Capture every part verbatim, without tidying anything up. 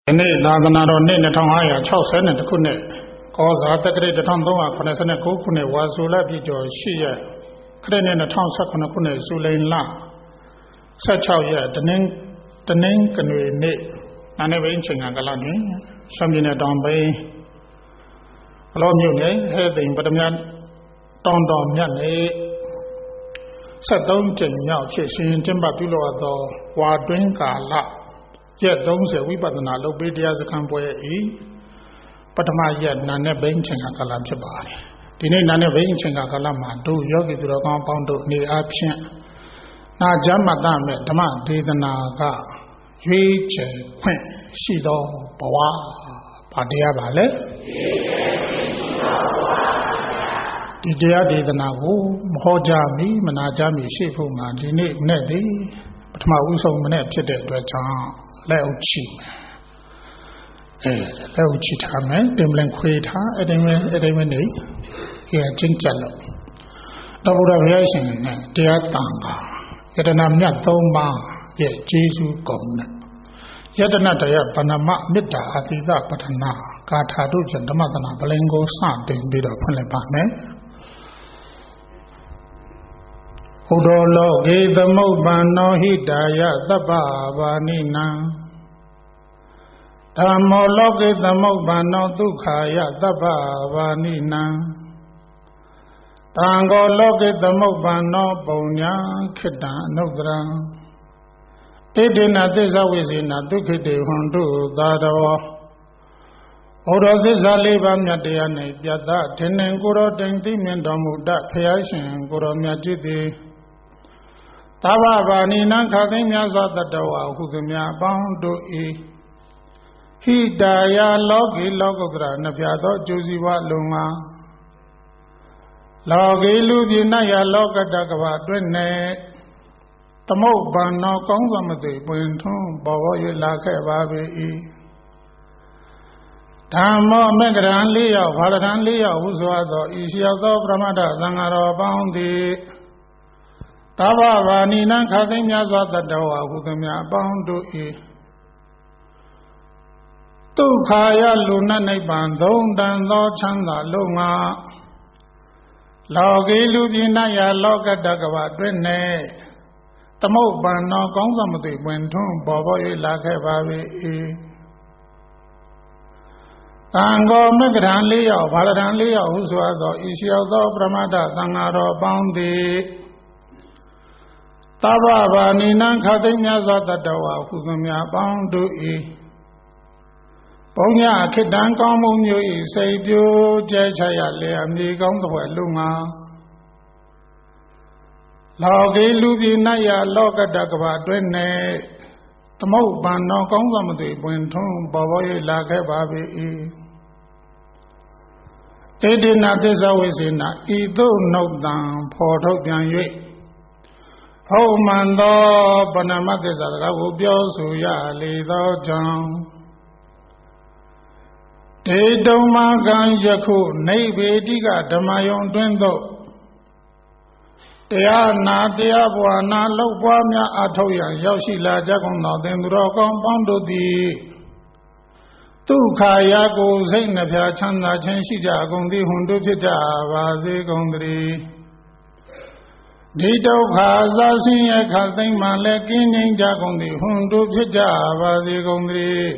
နေ့သာသနာတော်နှစ်နှစ်၅၆၂ခုနှစ်ကောဇာတက္ကရာတစ်ထောင်သုံးရာခုနှစ်ဝါဆိုလပြည့်ကျော်၈ရက်ခရစ်နှစ်၂၀၁၇ခုနှစ်ဇူလိုင်လ၁၆ရက်တနင်္တနင်္ဂနွေနေ့နာနေဘိန်းချိန်ကလာတွင်ရှမ်းပြည်နယ်တောင်ပိုင်းအလောမြို့နယ်ဟဲ့သိမ်ပထမတောင်တော်မြတ်နယ်ဆက်သုံးကြိမ်မြောက်ဖြစ်ရှင်ကျင်းပပြုလုပ်သောဝါတွင်းကာလရက်သုံးဆယ်ဝိပဿနာလုပ်ပေးတရားစခန်းပွဲဤပထမရက်နာနဲ့ဘိန်းချိန်ကာလဖြစ်ပါတယ်ဒီနေ့နာနဲ့ဘိန်းချိန်ကာလမှာတို့ယောဂီသူတော်ကောင်းပေါင်းတို့နေအားဖြင့်နာကြမတမဲ့ဓမ္မဒေသနာကရွေးချယ်ခွင့်ရှိသောဘဝဘာတရားပါလဲဒီတရားဒေသနာကိုမဟောကြားမီမနာကြားမီရှိဖို့မှာဒီနေ့နဲ့ဒီပထမဦးဆုံးမနဲ့ဖြစ်တဲ့အတွက်ကြောင့်လက်အုပ်ချီအဲလက်အုပ်ချီထားမယ်တင်ပလင်ခွေထားအဲ့ဒီမဲ့အဲ့ဒီမဲ့နေကြည့်ချင်းကြလို့တော့ဘုရားဘုရားရှင်နဲ့တရားတန်ခါယတနာမြတ်သုံးပါးရဲ့ကျေးဇူးကုန်နဲ့ယတနာတရားဗဏမမေတ္တာအတိသပဋ္ဌနာဂါထာတို့ဖြင့်ဓမ္မသနာပလင်ကိုစတင်ပြီးတော့ဖွင့်လိုက်ပါမယ်ဟောတော်လောကေသမုပ္ပန္နောဟိတာယသဗ္ဗဗာနိနံဓမ္မောလောကေသမုပ္ပန္နောဒုက္ခာယသဗ္ဗဗာနိနံတံဃောလောကေသမုပ္ပန္နောပုံညာခိတံအနုတ္တရံဣတိနသစ္စာဝိဇေနဒုက္ခိတေဟွန်တုသာတော်ဘုရားသစ္စာလေးပါးမြတ်တရား၌ပြတ်သားထင်ထင်ကိုယ်တော်တိုင်သိမြင်တော်မူတတ်ဖျားရှင်ကိုယ်တော်မြတ်ကြီးသည်သဗ္ဗဗာနိနံခါသိမြတ်စွာတတဝါဟုသူများပေါင်းတို့၏ဟိတာယလောကီလောကုတ္တရာနှဖျားသောအကျိုးစီးပွားလုံငါလောကီလူပြည်၌ယလောကတကဘာတွင်၌သမုပ္ပန္နောကောင်းစွာမသိပွင့်ထွန်းပေါ်ပေါ်၍လာခဲ့ပါ၏ဓမ္မောမေကရံလေးယောက်ဘာရထံလေးယောက်ဟုဆိုသောဤရှိရောက်သောပရမတ္ထသံဃာတော်ပေါင်းသည်သဗ္ဗဗာနိနံခါသိမြတ်စွာတတဝါဟုသမျှအပေါင်းတို့၏ဒုက္ခာယလူနတ်နိဗ္ဗာန်သုံးတန်သောချမ်းသာလုံးငါလောကီလူပြည်၌ယလောကတကဘာတွင်၌သမုပ္ပန္နောကောင်းစွာမသိပွင့်ထွန်းပေါ်ပေါ်၍လာခဲ့ပါ၏တံဃောမဂ္ဂရံလေးယောက်ဘာရထံလေးယောက်ဟုဆိုသောဤရှိရောက်သောပရမတ္ထသံဃာတော်ပေါင်းသည်သဗ္ဗဗာနိနံခါသိမြတ်စွာတတဝါဟုသူများပေါင်းတို့၏ပုံညာခိတံကောင်းမှုမျိုး၏စိတ်ပြိုကျဲချရလေအမြေကောင်းသောလူငါလောကီလူပြည်၌ယလောကတကဘာတွင်၌သမုပ္ပန္နောကောင်းစွာမသိပွင့်ထွန်းပေါ်ပေါ်၍လာခဲ့ပါ၏တေတိနာသစ္စာဝိစေနဤသို့နှုတ်တံဖော်ထုတ်ပြန်၍ဟုတ်မှန်သောပဏမသစ္စာစကားကိုပြောဆိုရလေသောကြောင့်ဒေတုံမကံယခုနိဗ္ဗေတိကဓမ္မယုံတွင်သို့တရားနာတရားပွားနာလောက်ပွားများအထောက်ရန်ရောက်ရှိလာကြကုန်သောသင်သူတော်ကောင်းပေါင်းတို့သည်ဒုက္ခရာကိုစိတ်နှဖျားချမ်းသာခြင်းရှိကြကုန်သည်ဟွန်တို့ဖြစ်ကြပါစေကုန်သတည်းဒီဒုက္ခသာဆင်းရဲခတ်သိမ်းမှလည်းကင်းငြိမ်းကြကုန်သည်ဟွန်တို့ဖြစ်ကြပါစေကုန်သတည်း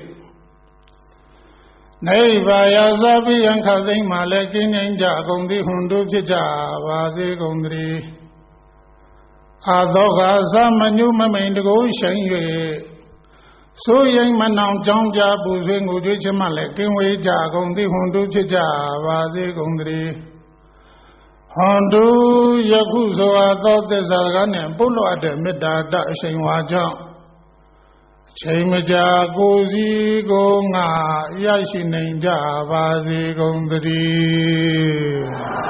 နိဗ္ဗာယသပိယံခတ်သိမ်းမှလည်းကင်းငြိမ်းကြကုန်သည်ဟွန်တို့ဖြစ်ကြပါစေကုန်သတည်းအာသောကသမညုမမိန်တကိုးရှိန်၍ဆိုရင်မနောင်ကြောင်းကြပူဆွေးငိုကြွေးချမှလည်းကင်းဝေးကြကုန်သည်ဟွန်တို့ဖြစ်ကြပါစေကုန်သတည်းဟွန်တို့ယခုဆိုအပ်သောသစ္စာစကားနှင့်ပုလောအပ်တဲ့မေတ္တာတအရှိန်ဝါကြောင့်အချိန်မကြာကိုယ်စီကိုငါရရှိနိုင်ကြပါစေကုန်သတည်း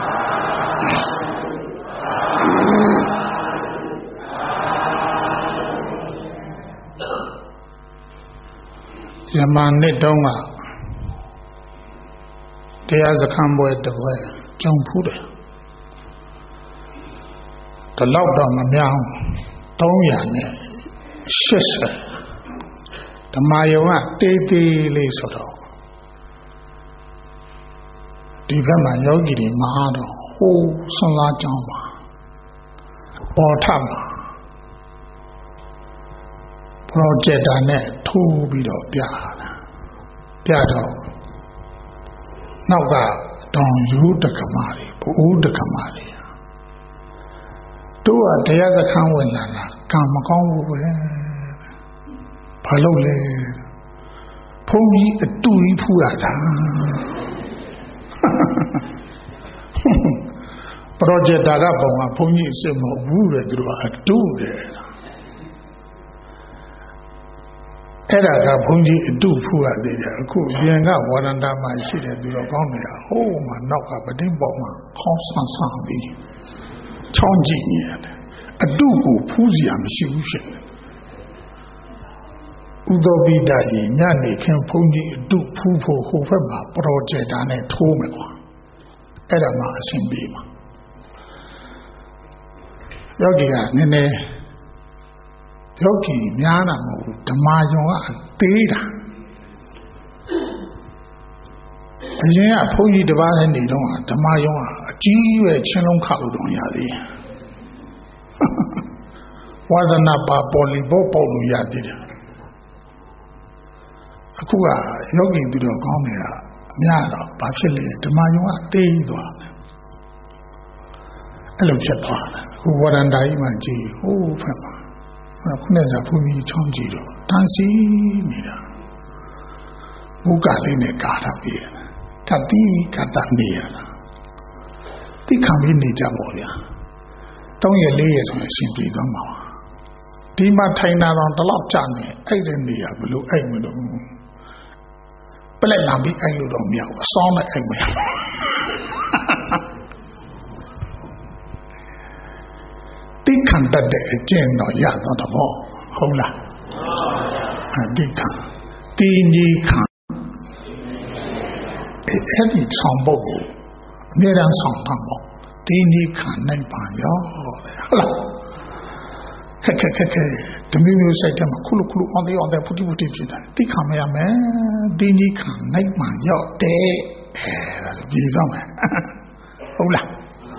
ယမန်နှစ်တုန်းကတရားစခန်းပွဲတစ်ပွဲကျုံဖူးတယ်ဒီလောက်တော့မများသုံးရာနဲ့ရှစ်ဆယ်ဓမ္မယုံကတေးသေးလေးဆိုတော့ဒီဘက်မှာယောဂီတွေမအားတော့ဟိုးဆွမ်းသားကြောင်းပါပေါ်ထမှာပရောဂျက်တာနဲ့ထိုးပြီးတော့ပြတာပြတော့နောက်ကတောင်ယူတက္ကမတွေဘူတက္ကမတွေတို့ကတရားစခန်းဝင်လာတာကံမကောင်းဘူးပဲဘာလို့လဲဘုန်းကြီးအတူကြီးဖူးရတာပရောဂျက်တာကပုံကဘုန်းကြီးအစ်မဘူးတယ်သူတို့ကအတူတယ်အဲ့ဒါကဘုန်းကြီးအတူဖူးရသေးတယ်အခုပြင်ကဝရန္တာမှာရှိတယ်သူတို့ကောင်းနေတာဟိုးမှာနောက်ကပတင်းပေါမှာခေါင်းဆန်းဆန်းပြီးချောင်းကြည့်နေရတယ်အတူကိုဖူးစီရမရှိဘူးဖြစ်တယ်ဥဒ္ဓပိတကြီးညနေခင်းဘုန်းကြီးအတူဖူးဖို့ဟိုဘက်မှာပရောဂျက်တာနဲ့ထိုးမယ်ကွာအဲ့ဒါမှအဆင်ပြေမှာယောဂီကနည်းနည်းယောဂီများတာမဟုတ်ဘူးဓမ္မယုံကသေးတာအရင်ကဘုန်းကြီးတစ်ပါးနဲ့နေတော့ဓမ္မယုံကအကြီးပဲချင်းလုံးခါလို့တော့ရသေးတယ်ဝါဒနာပါပေါ်လီဘောပေါလို့ရသေးတယ်အခုကယောဂီသူတော်ကောင်းတွေကအများတော့ဘာဖြစ်လဲဓမ္မယုံကသေးသွားတယ်အဲ့လိုဖြစ်သွားတယ်ဟိုဝရန္တာကြီးမှကြည့်ဟိုးဖက်မှာခုနကဘုန်းကြီးချောင်းကြည့်တော့တန်းစီနေတာဘုကလေးနဲ့ကာထားပြီးတယ်တတိကတနေရတာတိခံပြီးနေကြပါဗျာသုံးရက်လေးရက်ဆိုရင်ရှင်ပြေသွားမှာပါဒီမှာထိုင်တာတော့ဒီလောက်ကြာနေအဲ့ဒီနေရဘလို့အဲ့မလို့ပလက်လာပြီးအဲ့လိုတော့မရဘူးအစောင်းနဲ့အဲ့မရတိခံတတ်တဲ့အကျင့်တော့ရတော့တော့ဟုတ်လားအတိခံတင်းကြီးခံအဲ့ဒီဆောင်ပုတ်ကိုအမြဲတမ်းဆောင်တာပေါ့တင်းကြီးခံနိုင်ပါရောဟုတ်လားခက်ခက်ခက်ခက်တမျိုးမျိုးစိတ်ထဲမှာခုလုခုလုအောင်သေးအောင်တဲ့ဖူတိဖူတိဖြစ်တာတိခံမရမယ်တင်းကြီးခံနိုင်ပါရောတဲ့အဲဒါဆိုပြေဆောင်မယ်ဟုတ်လား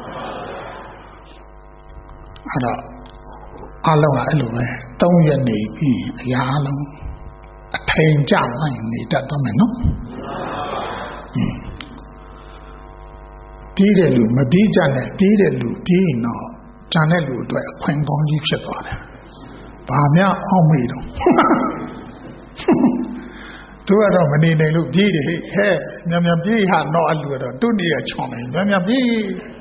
အဲ့တော့အလုံးကအဲ့လိုပဲသုံးရက်နေပြီးအရာအလုံးအထိန်ကျနိုင်နေတတ်တော့မယ်နော်ပြီးတဲ့လူမပြီးကြနဲ့ပြီးတဲ့လူပြီးရင်တော့ဂျန်တဲ့လူအတွက်အခွင့်ကောင်းကြီးဖြစ်သွားတယ်ဘာများအောင်မေးတော့သူကတော့မနေနိုင်လို့ပြေးတယ်ဟဲ့ညံ့ညံ့ပြေးဟာတော့အလူတော့သူ့နေရချောင်းနေညံ့ညံ့ပြေး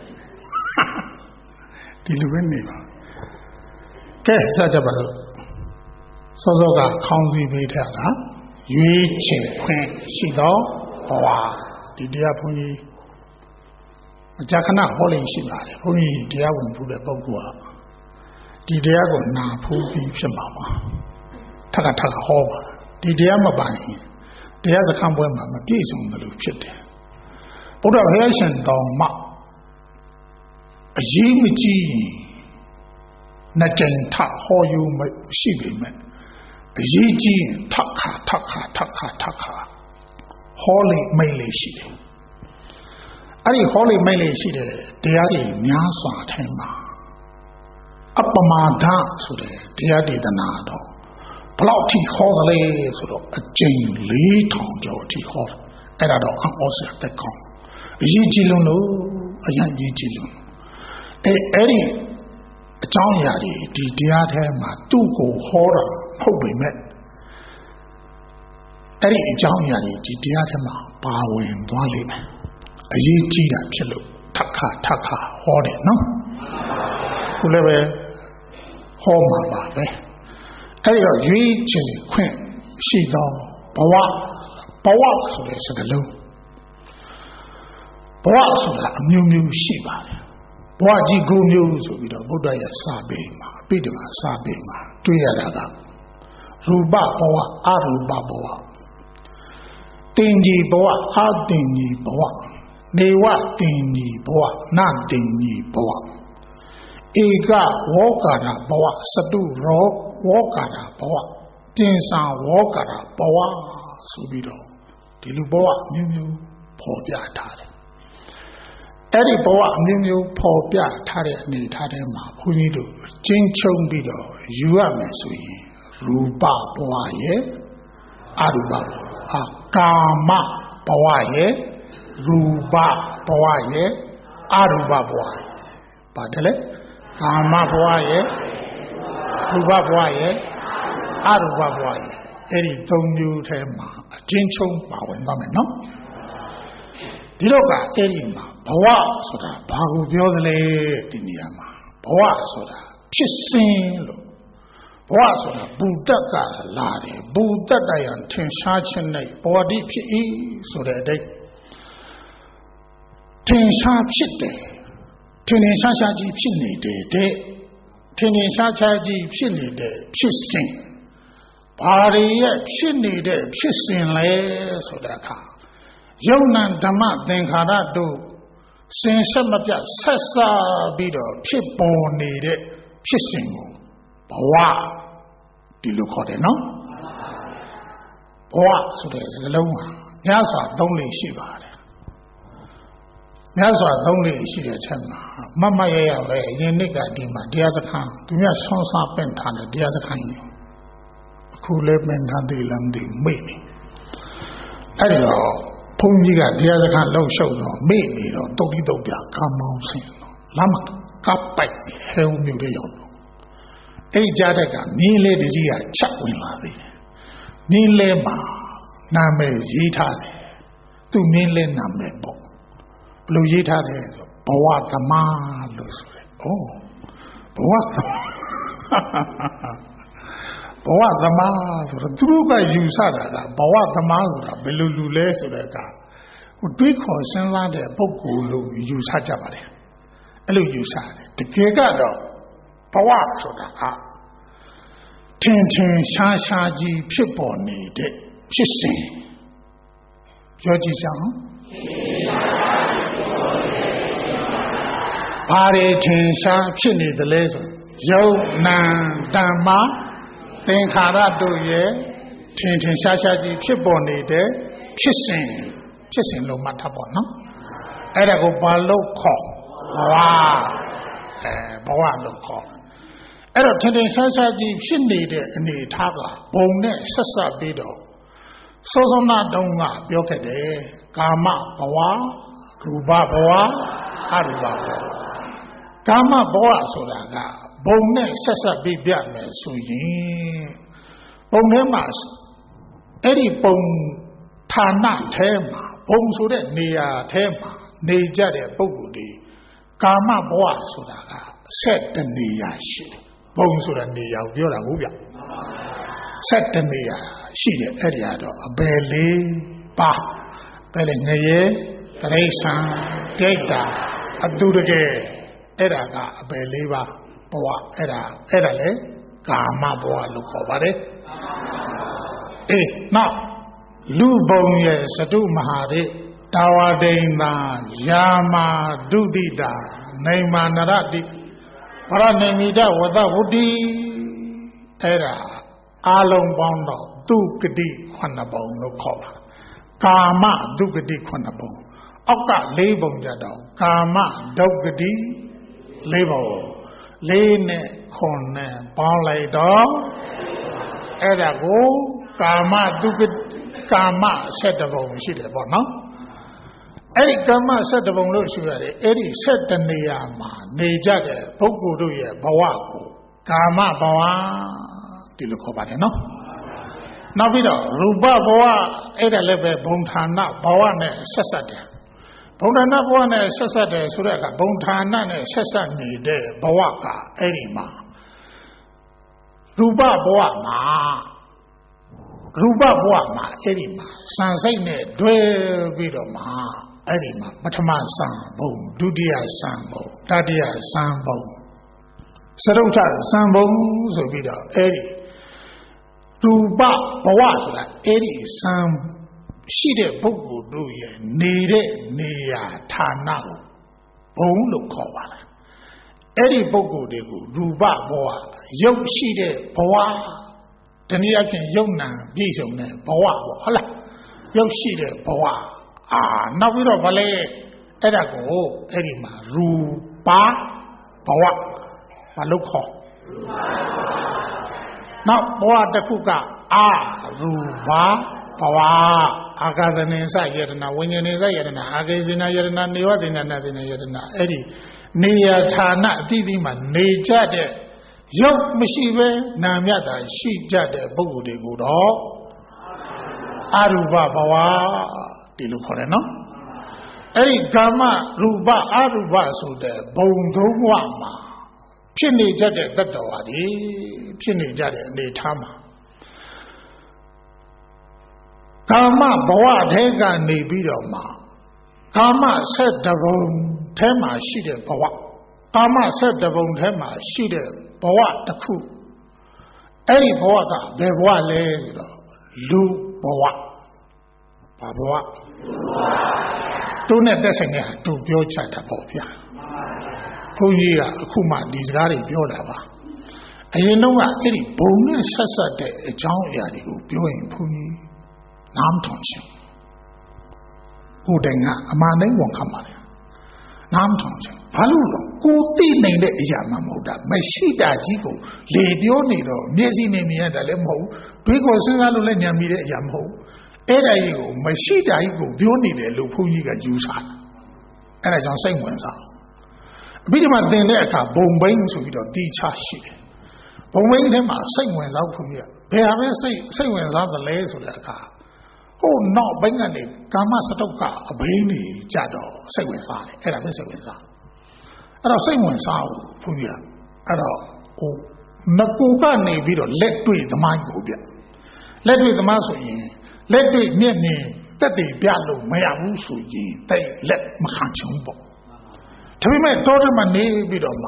ဒီလိုပဲနေပါကဲစကြပါလို့စောစောကခေါင်းစည်းပေးထားတာရွေးချယ်ခွင့်ရှိတော့ဘဝဒီတရားဘုန်းကြီးအကြခဏဟောလိမ့်ရှိပါတယ်ဘုန်းကြီးတရားဝင်ဖူးတဲ့ပုဂ္ဂိုလ်ကဒီတရားကိုနာဖူးပြီးဖြစ်မှာပါထပ်ထပ်ဟောပါဒီတရားမပါရင်တရားစခန်းပွဲမှာမပြည့်စုံတယ်လို့ဖြစ်တယ်ဘုရားဘုရားရှင်တော်မှအရေးမကြီးနှစ်ကြိမ်ထဟောယူမရှိပေမဲ့အရေးကြီးထခါထခါထခါထခါဟောလိမိတ်လေးရှိတယ်အဲ့ဒီဟောလိမိတ်လေးရှိတယ်တရားတွေများစွာထဲမှာအပမာဒဆိုတဲ့တရားဒေသနာတော့ဘလောက်ထိဟောသလဲဆိုတော့အကျိန်လေးထောင်ကျော်ထိဟောအဲ့ဒါတော့အဟောစရာတက်ကောင်းအရေးကြီးလုံးလို့အရင်ရေးကြီးလုံးအဲအဲ့ဒီအကြောင်းအရာတွေဒီတရားထဲမှာသူ့ကိုဟောတာမဟုတ်ပေမဲ့အဲ့ဒီအကြောင်းအရာတွေဒီတရားထဲမှာပါဝင်သွားလိမ့်မယ်အရေးကြီးတာဖြစ်လို့ထပ်ခါထပ်ခါဟောတယ်နော်ခုလည်းပဲဟောမှာပါပဲအဲ့ဒီတော့ရွေးချယ်ခွင့်ရှိသောဘဝဘဝဆိုတဲ့စကားလုံးဘဝဆိုတာအမျိုးမျိုးရှိပါတယ်ဘဝကြီးကိုမျိုးဆိုပြီးတော့ဘုရားရဲ့စာပေမှာအပိဓမ္မာစာပေမှာတွေ့ရတာကရူပဘဝအရူပဘဝတင်ကြီးဘဝအတင်ကြီးဘဝနေဝတင်ကြီးဘဝနတင်ကြီးဘဝဧကဝေါကာရဘဝစတုရောဝေါကာရဘဝပြင်ဆာဝေါကရာဘဝဆိုပြီးတော့ဒီလိုဘဝမျိုးမျိုးပေါ်ပြထားတယ်အဲ့ဒီဘဝအမျိုးမျိုးပေါ်ပြထားတဲ့အနေထားထဲမှာဘုန်းကြီးတို့ကျင်းချုံပြီးတော့ယူရမယ်ဆိုရင်ရူပဘဝရဲ့အရူပဘဝအာကာမဘဝရဲ့ရူပဘဝရဲ့အရူပဘဝရဲ့ပါတယ်လေကာမဘဝရဲ့ရူပဘဝရဲ့အရူပဘဝရဲ့အဲ့ဒီသုံးမျိုးထဲမှာအချင်းချင်းပါဝင်သွားမယ်နော်ဒီတော့ကအဲ့ဒီမှာဘဝဆိုတာဘာကိုပြောသလဲဒီနေရာမှာဘဝဆိုတာဖြစ်စဉ်လို့ဘဝဆိုတာဘူတတ်ကလာတယ်ဘူတတ်တရားထင်ရှားခြင်းနဲ့ဘောဓိဖြစ်၏ဆိုတဲ့အတိတ်ထင်ရှားဖြစ်တယ်ထင်ထင်ရှားရှားကြီးဖြစ်နေတဲ့တဲ့ထင်ထင်ရှားရှားကြီးဖြစ်နေတဲ့ဖြစ်စဉ်ဘာတွေရဲ့ဖြစ်နေတဲ့ဖြစ်စဉ်လဲဆိုတဲ့အခါယုံနာဓမ္မသင်္ခါရတို့စင်ဆက်မပြတ်ဆက်စားပြီးတော့ဖြစ်ပေါ်နေတဲ့ဖြစ်စဉ်ကိုဘဝဒီလိုခေါ်တယ်နော်ဘဝဆိုတဲ့စကားလုံးဟာများစွာသုံးလေးရှိပါတယ်များစွာသုံးလေးရှိတဲ့အချက်မှာမမရရပဲအရင်နှစ်ကဒီမှာတရားစခန်းသူများဆွမ်းစားပင့်ထားတဲ့တရားစခန်းကြီးအခုလည်းပင့်ထားသေးလားမသိဘူးမေ့နေအဲ့တော့ဘုန်းကြီးကတရားစခန်းလှုပ်ရှုပ်တော့မေ့နေတော့တုတ်တိတုတ်ပြကာမောင်းဆင်းတော့လမ်းမှာကပ်ပိုက်ဟဲဝမျိုးတွေရောက်တော့အဲ့ဒီကြားတဲ့ကမင်းလေးတကြီးကချက်ဝင်လာသေးတယ်မင်းလေးမှာနာမည်ရေးထားတယ်သူမင်းလေးနာမည်ပေါ့ဘယ်လိုရေးထားတယ်ဆိုဘဝသမားလို့ဆိုတယ်ဩဘဝဘဝသမားဆိုတော့သူတို့ကယူဆတာကဘဝသမားဆိုတာဘယ်လိုလူလဲဆိုတဲ့ကဟိုတွေးခေါ်စဉ်းစားတဲ့ပုဂ္ဂိုလ်လို့ယူဆကြပါတယ်အဲ့လိုယူဆတယ်တကယ်ကတော့ဘဝဆိုတာကထင်ထင်ရှားရှားကြီးဖြစ်ပေါ်နေတဲ့ဖြစ်စဉ်ပြောကြည့်စမ်းဘာတွေထင်ရှားဖြစ်နေသလဲဆိုယုံနာဓမ္မသင်္ခါရတို့ရဲ့ထင်ထင်ရှားရှားကြီးဖြစ်ပေါ်နေတဲ့ဖြစ်စဉ်ဖြစ်စဉ်လို့မှတ်ထားပါနော်အဲ့ဒါကိုဘာလို့ခေါ်ဘဝအဲဘဝလို့ခေါ်အဲ့တော့ထင်ထင်ရှားရှားကြီးဖြစ်နေတဲ့အနေအထားကဘုံနဲ့ဆက်ဆက်ပြီးတော့စောစောနာတုံးကပြောခဲ့တယ်ကာမဘဝရူပဘဝအရူပဘဝကာမဘဝဆိုတာကဘုံနဲ့ဆက်ဆက်ပြီးပြမယ်ဆိုရင်ဘုံထဲမှာအဲ့ဒီဘုံဌာနထဲမှာဘုံဆိုတဲ့နေရာထဲမှာနေကြတဲ့ပုဂ္ဂိုလ်တွေကာမဘဝဆိုတာကဆက်တနေရာရှိတယ်ဘုံဆိုတဲ့နေရာကိုပြောတာဟုတ်ဗျဆက်တနေရာရှိတယ်အဲ့ဒီကတော့အပယ်လေးပါပဲလေငရေတရိษံဒိဋ္ဌာအတုတကယ်အဲ့ဒါကအပယ်လေးပါဘဝအဲ့ဒါအဲ့ဒါလေကာမဘဝလို့ခေါ်ပါတယ်အေးနောက်လူဘုံရဲ့သတုမဟာရိတာဝဒိန်သာယာမာဒုတိတာနေမာနရတိပရဏိမိတဝတဝတ္တိအဲ့ဒါအာလုံးပေါင်းတော့ဒုက္ကတိခုနှစ်ပုံလို့ခေါ်ပါကာမဒုက္ကတိခုနှစ်ပုံအောက်ကလေးပုံကြတော့ကာမဒုက္ကတိလေးပုံလေးနဲ့ခွန်နဲ့ပေါင်းလိုက်တော့အဲ့ဒါကိုကာမဒုက္ကကာမဆက်တပုံရှိတယ်ပေါ့နော်အဲ့ဒီကာမဆက်တပုံလို့ဆိုရတယ်အဲ့ဒီဆက်တနေရာမှာနေကြတဲ့ပုဂ္ဂိုလ်တို့ရဲ့ဘဝကိုကာမဘဝဒီလိုခေါ်ပါတယ်နော်နောက်ပြီးတော့ရူပဘဝအဲ့ဒါလည်းပဲဘုံဌာနဘဝနဲ့ဆက်ဆက်တယ်ဘုံဌာနဘဝနဲ့ဆက်ဆက်တယ်ဆိုတဲ့အခါဘုံဌာနနဲ့ဆက်ဆက်နေတဲ့ဘဝကအဲ့ဒီမှာရူပဘဝမှာရူပဘဝမှာအဲ့ဒီမှာစံစိတ်နဲ့တွဲပြီးတော့မှအဲ့ဒီမှာပထမစံဘုံဒုတိယစံဘုံတတိယစံဘုံစရုပ်ထစံဘုံဆိုပြီးတော့အဲ့ဒီရူပဘဝဆိုတာအဲ့ဒီစံရှိတဲ့ပုဂ္ဂိုလ်တို့ရဲ့နေတဲ့နေရာဌာနကိုဘုံလို့ခေါ်ပါလားအဲ့ဒီပုဂ္ဂိုလ်တွေကိုရူပဘဝရုပ်ရှိတဲ့ဘဝတနည်းအားဖြင့်ယုံနာပြည့်စုံတဲ့ဘဝပေါ့ဟုတ်လားရုပ်ရှိတဲ့ဘဝအာနောက်ပြီးတော့ဗလဲအဲ့ဒါကိုအဲ့ဒီမှာရူပါဘဝဘာလို့ခေါ်နောက်ဘဝတစ်ခုကအာရူပါဘဝအာဂသနိစယတနာဝိညာဉ်နိစယတနာအာဂေဇိနာယတနာနေဝတိနာနာတိနာယတနာအဲ့ဒီနေရဌာနအတိအသီးမှာနေကြတဲ့ရုပ်မရှိပဲနာမြတ်တာရှိကြတဲ့ပုဂ္ဂိုလ်တွေကိုတော့အရူပဘဝဒီလိုခေါ်တယ်နော်အဲ့ဒီကာမရူပအရူပဆိုတဲ့ဘုံသုံးဘဝမှာဖြစ်နေကြတဲ့တတ္တဝါတွေဖြစ်နေကြတဲ့အနေထားမှာကာမဘဝထဲကနေပြီးတော့မှကာမဆက်တဘုံထဲမှာရှိတဲ့ဘဝကာမဆက်တဘုံထဲမှာရှိတဲ့ဘဝတစ်ခုအဲ့ဒီဘဝကဘယ်ဘဝလဲဆိုတော့လူဘဝဘာဘဝသူနဲ့တက်ဆိုင်တဲ့သူပြောချတာပေါ့ဗျာဘုန်းကြီးကအခုမှဒီစကားတွေပြောတာပါအရင်တော့ကအဲ့ဒီဘုံနဲ့ဆက်ဆက်တဲ့အကြောင်းအရာတွေကိုပြောရင်ဘုန်းကြီးနားမထောင်ချင်ကိုယ်တိုင်ကအမှန်တိုင်းဝန်ခံပါတယ်နားမထောင်ချင်ဘာလို့လဲကိုသိနိုင်တဲ့အရာမှမဟုတ်တာမရှိတာကြီးကိုလေပြောနေတော့မျက်စိနဲ့မြင်ရတာလည်းမဟုတ်တွေးခေါ်စဉ်းစားလို့လည်းဉာဏ်မီတဲ့အရာမဟုတ်အဲ့ဒါကြီးကိုမရှိတာကြီးကိုပြောနေတယ်လို့ဘုန်းကြီးကယူဆတာအဲ့ဒါကြောင့်စိတ်ဝင်စားအပြီးဒီမှာသင်တဲ့အခါဘုံဘိန်းဆိုပြီးတော့တီးချရှိတယ်ဘုံဘိန်းထဲမှာစိတ်ဝင်စားဘုန်းကြီးကဘယ်ဟာပဲစိတ်စိတ်ဝင်စားသလဲဆိုတဲ့အခါဟိုနောက်ဘိန်းကနေကာမစတုတ်ကအဘိန်းကြီးကြတော့စိတ်ဝင်စားတယ်အဲ့ဒါပဲစိတ်ဝင်စားအဲ့တော့စိတ်ဝင်စားဘူးဘုန်းကြီးကအဲ့တော့ဟိုငကူကနေပြီးတော့လက်တွေ့သမိုင်းကိုပြလက်တွေ့သမိုင်းဆိုရင်လက်တွေ့မျက်မြင်တက်တည်ပြလို့မရဘူးဆိုရင်တိတ်လက်မခံချင်ဘူးပေါ့ဒါပေမဲ့တောထဲမှာနေပြီးတော့မှ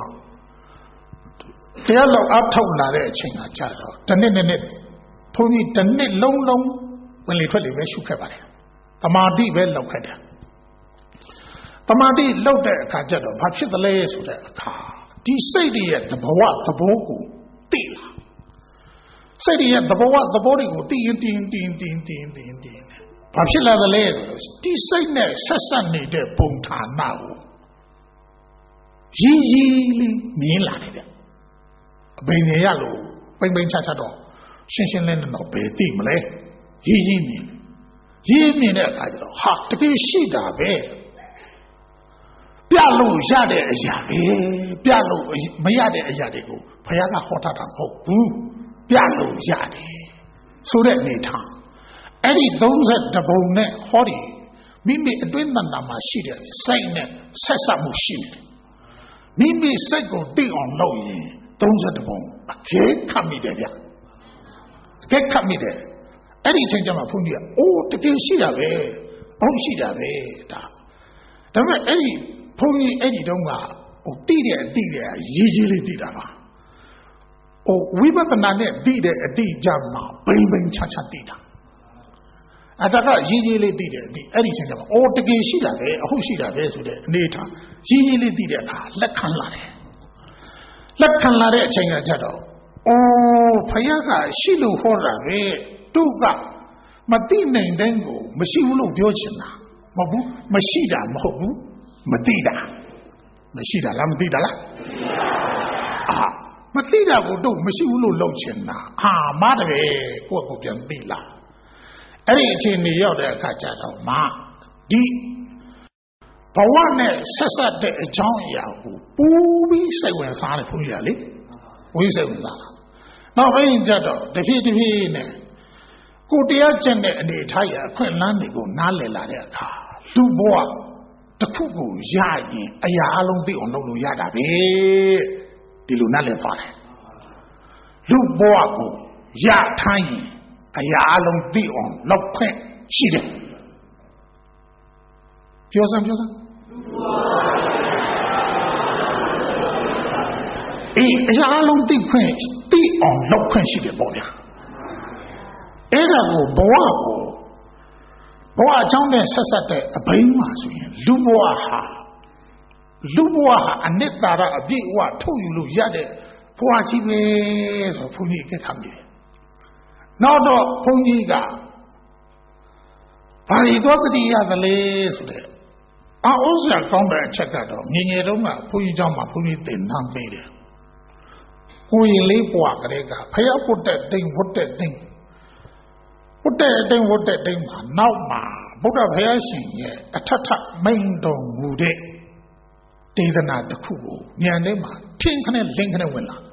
တရားလောက်အထောက်လာတဲ့အချိန်ကကြာတော့တစ်နှစ်နှစ်နှစ်ဘုန်းကြီးတစ်နှစ်လုံးလုံးဝင်လေထွက်လေပဲရှုခဲ့ပါတယ်တမာတိပဲလောက်ခဲ့တယ်တမာတိလောက်တဲ့အခါကျတော့ဘာဖြစ်သလဲဆိုတဲ့အခါဒီစိတ်ရဲ့သဘောသဘောကိုသိလာစိတ်ရဲ့သဘောသဘောတွေကိုသိရင်တင်းတင်းတင်းတင်းတင်းတင်းဘာဖြစ်လာသလဲဆိုတော့ဒီစိတ်နဲ့ဆက်ဆက်နေတဲ့ပုံဌာနကိုရည်ရည်လေးမြင်လာတယ်ဗျအဘိညာရလို့ပိမ့်ပိမ့်ချာချာတော့ရှင်းရှင်းလင်းလင်းတော့ဘယ်သိမလဲရည်ရည်မြင်ရည်မြင်တဲ့အခါကျတော့ဟာတကယ်ရှိတာပဲပြလို့ရတဲ့အရာပဲပြလို့မရတဲ့အရာတွေကိုဘုရားကဟောထားတာမဟုတ်ဘူးပြလို့ရတယ်ဆိုတဲ့အနေထားအဲ့ဒီသုံးဆယ်တဘုံနဲ့ဟောဒီမိမိအတွင်းတဏ္ဍာမှာရှိတဲ့စိတ်နဲ့ဆက်ဆက်မှုရှိတယ်မိမိစိတ်ကိုသိအောင်လုပ်ရင်သုံးဆယ်တဘုံအကျဲခတ်မိတယ်ဗျအကျဲခတ်မိတယ်အဲ့ဒီအချိန်ကျမှဘုန်းကြီးကအိုးတကယ်ရှိတာပဲဟုတ်ရှိတာပဲဒါဒါပေမဲ့အဲ့ဒီဘုန်းကြီးအဲ့ဒီတုန်းကဟိုတိတဲ့အတိတဲ့ရေးကြီးလေးတိတာပါဟိုဝိပဿနာနဲ့တိတဲ့အတိကြမှာဘိမ့်ဘိမ့်ချာချာတိတာအတကရေးကြီးလေးတိတဲ့အတိအဲ့ဒီအချိန်ကျမှအိုးတကယ်ရှိတာပဲအဟုတ်ရှိတာပဲဆိုတဲ့အနေထားရေးကြီးလေးတိတဲ့အခါလက်ခံလာတယ်လက်ခံလာတဲ့အချိန်ကကြတော့အိုးဖယားကရှိလို့ဟောတာပဲသူကမသိနိုင်တဲ့ကိုမရှိဘူးလို့ပြောချင်တာမဟုတ်ဘူးမရှိတာမဟုတ်ဘူးမသိတာမရှိတာလားမသိတာလားအာမသိတာကိုတော့မရှိဘူးလို့လုပ်ချင်တာအာမားတယ်ကိုယ့်ကိုပြန်သိလားအဲ့ဒီအချိန်နေရောက်တဲ့အခါကျတော့မာဒီဘဝနဲ့ဆက်ဆက်တဲ့အကြောင်းအရာကိုပူပြီးစိတ်ဝင်စားတယ်ဘုရားလေဝိစိတ်ဝင်စားတာနောက်ပိုင်းကျတော့တဖြည်းတဖြည်းနဲ့ကိုတရားကျင့်တဲ့အနေထားရအခွင့်အလမ်းတွေကိုနားလည်လာတဲ့အခါလူဘဝတစ်ခုကိုရရင်အရာအလုံးသိအောင်လုပ်လို့ရတာပဲဒီလိုနားလည်သွားတယ်လူဘဝကိုရထားရင်အရာအလုံးသိအောင်လုပ်ခွင့်ရှိတယ်ပြောစမ်းပြောစမ်းအေးအရာအလုံးသိခွင့်သိအောင်လုပ်ခွင့်ရှိတယ်ပေါ့ဗျာအဲ့ဒါကိုဘဝကိုဘဝအကြောင်းနဲ့ဆက်ဆက်တဲ့အဘိဓမ္မာဆိုရင်လူဘဝဟာလူဘဝဟာအနိတ္တရအပြည့်အဝထုတ်ယူလို့ရတဲ့ဘဝကြီးပဲဆိုဘုန်းကြီးအကဲခတ်မိတယ်နောက်တော့ဘုန်းကြီးကဘာရီသောတတိယကလေးဆိုတဲ့အောက်စရာကောင်းတဲ့အချက်ကတော့ငငယ်တုန်းကဘုန်းကြီးเจ้าမှာဘုန်းကြီးသင်နှံပေးတယ်ကိုရင်လေးပွားကလေးကဖယားပုတ်တဲ့တိမ်ဝတ်တဲ့တိမ်ဝတ်တဲ့တိမ်ဝတ်တဲ့တိမ်မှာနောက်မှာဗုဒ္ဓဘုရားရှင်ရဲ့အထက်ထမိန်တော်မူတဲ့ဒေသနာတစ်ခုကိုဉာဏ်ထဲမှာထင်းခနဲ့လင်းခနဲ့ဝင်လာ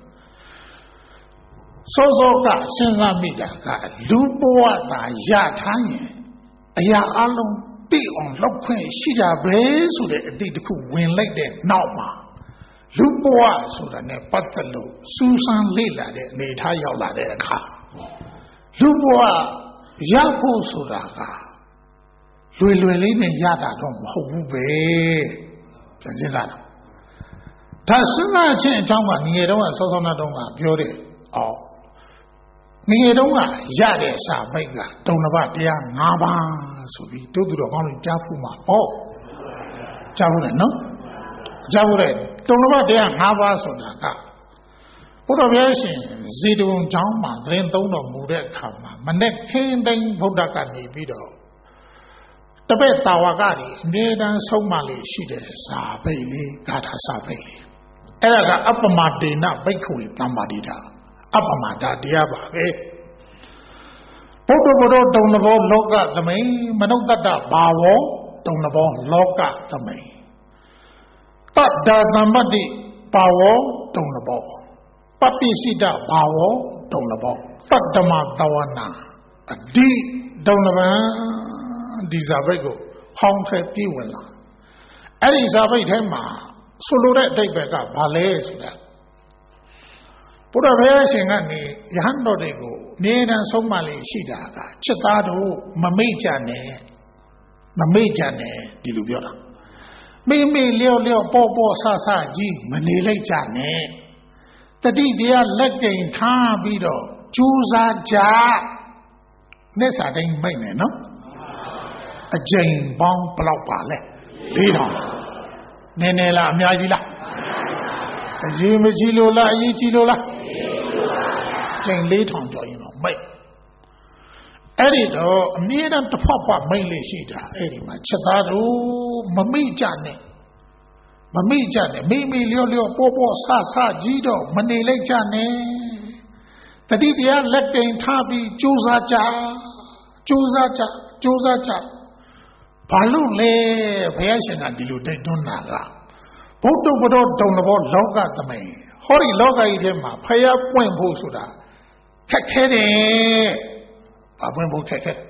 စောစောကစဉ်းစားမိတာကလူဘဝသာရထားရင်အရာအလုံးသိအောင်လောက်ခွင့်ရှိကြပဲဆိုတဲ့အတိတ်တစ်ခုဝင်လိုက်တဲ့နောက်မှာလူဘဝဆိုတာ ਨੇ ပတ်သက်လို့စူးစမ်းလေ့လာတဲ့အနေထားရောက်လာတဲ့အခါလူဘဝရဖို့ဆိုတာကလွယ်လွယ်လေးနဲ့ရတာတော့မဟုတ်ဘူးပဲပြန်စဉ်းစားတော့ဒါစဉ်းစားခြင်းအကြောင်းကငယ်တုန်းကစောစောနာတုန်းကပြောတဲ့အော်ငယ်တုန်းကရတဲ့စာပိတ်ကတုံတစ်ပတ်တရား၅ပါးဆိုပြီးတို့သူတော်ကောင်းတွေကြားဖူးမှာပေါ့ကြားဘူးလေနော်ကြားဘူးလေတုံတစ်ပတ်တရား၅ပါးဆိုတာကဘုရားဘုရားရှင်ဇေတဝန်ကျောင်းမှာသတင်းသုံးတော်မူတဲ့အခါမှာမနေ့ခင်းတိုင်းဗုဒ္ဓကနေပြီးတော့တပည့်တာဝကတွေအမြဲတမ်းဆုံးမလေးရှိတဲ့စာပိတ်လေးဂါထာစာပိတ်လေးအဲ့ဒါကအပ္ပမတေနဘိက္ခုတမ္ပါတိတာအပ္ပမတာတရားပါပဲဘုဒ္ဓဘုရောတုံဘောလောကသမိန်မနုဿတ္တဘာဝောတုံဘောလောကသမိန်တတ္တသမ္ပတိဘာဝောတုံဘောပပိစိတဘာဝောတုံဘောတတ္တမတဝနာအဓိတုံဗံဒီဇာဘိတ်ကိုဟောင်းထဲပြေးဝင်လာအဲ့ဒီဇာဘိတ်ထဲမှာဆိုလိုတဲ့အဓိပ္ပာယ်ကဘာလဲဆိုတာဘုရားဘုရားရှင်ကနေယဟန်တော်တွေကိုနေတန်ဆုံးမလေးရှိတာကချစ်သားတို့မမိတ်ကြနဲ့မမိတ်ကြနဲ့ဒီလိုပြောတာမိမိလျော့လျော့ပေါ်ပေါ်ဆဆကြီးမနေလိုက်ကြနဲ့တတိတရားလက်ကင်ထားပြီးတော့ကြိုးစားကြနဲ့စာတိုင်းမိတ်မယ်နော်အကျိန်ပေါင်းဘယ်လောက်ပါလဲလေးထောင်နည်းနည်းလားအများကြီးလားအရေးမကြီးလို့လားအရေးကြီးလို့လားကျိန်လေးထောင်ကျော်ရင်တော့မိတ်အဲ့ဒီတော့အမြဲတမ်းတစ်ဖွက်ဖွက်မိတ်လေးရှိတာအဲ့ဒီမှာချက်သားတို့မမိတ်ကြနဲ့မမိတ်ကြနဲ့မိမိလျော့လျော့ပေါ်ပေါ်ဆဆကြီးတော့မနေလိုက်ကြနဲ့တတိတရားလက်ကင်ထားပြီးကြိုးစားကြကြိုးစားကြကြိုးစားကြဘာလို့လဲဘုရားရှင်ကဒီလိုတိုက်တွန်းတာကဘုဒ္ဓဘုရောတုံဘောလောကသမိန်ဟောဒီလောကကြီးထဲမှာဖျားပွင့်ဖို့ဆိုတာခက်ခဲတယ်ဘာပွင့်ဖို့ခက်ခဲ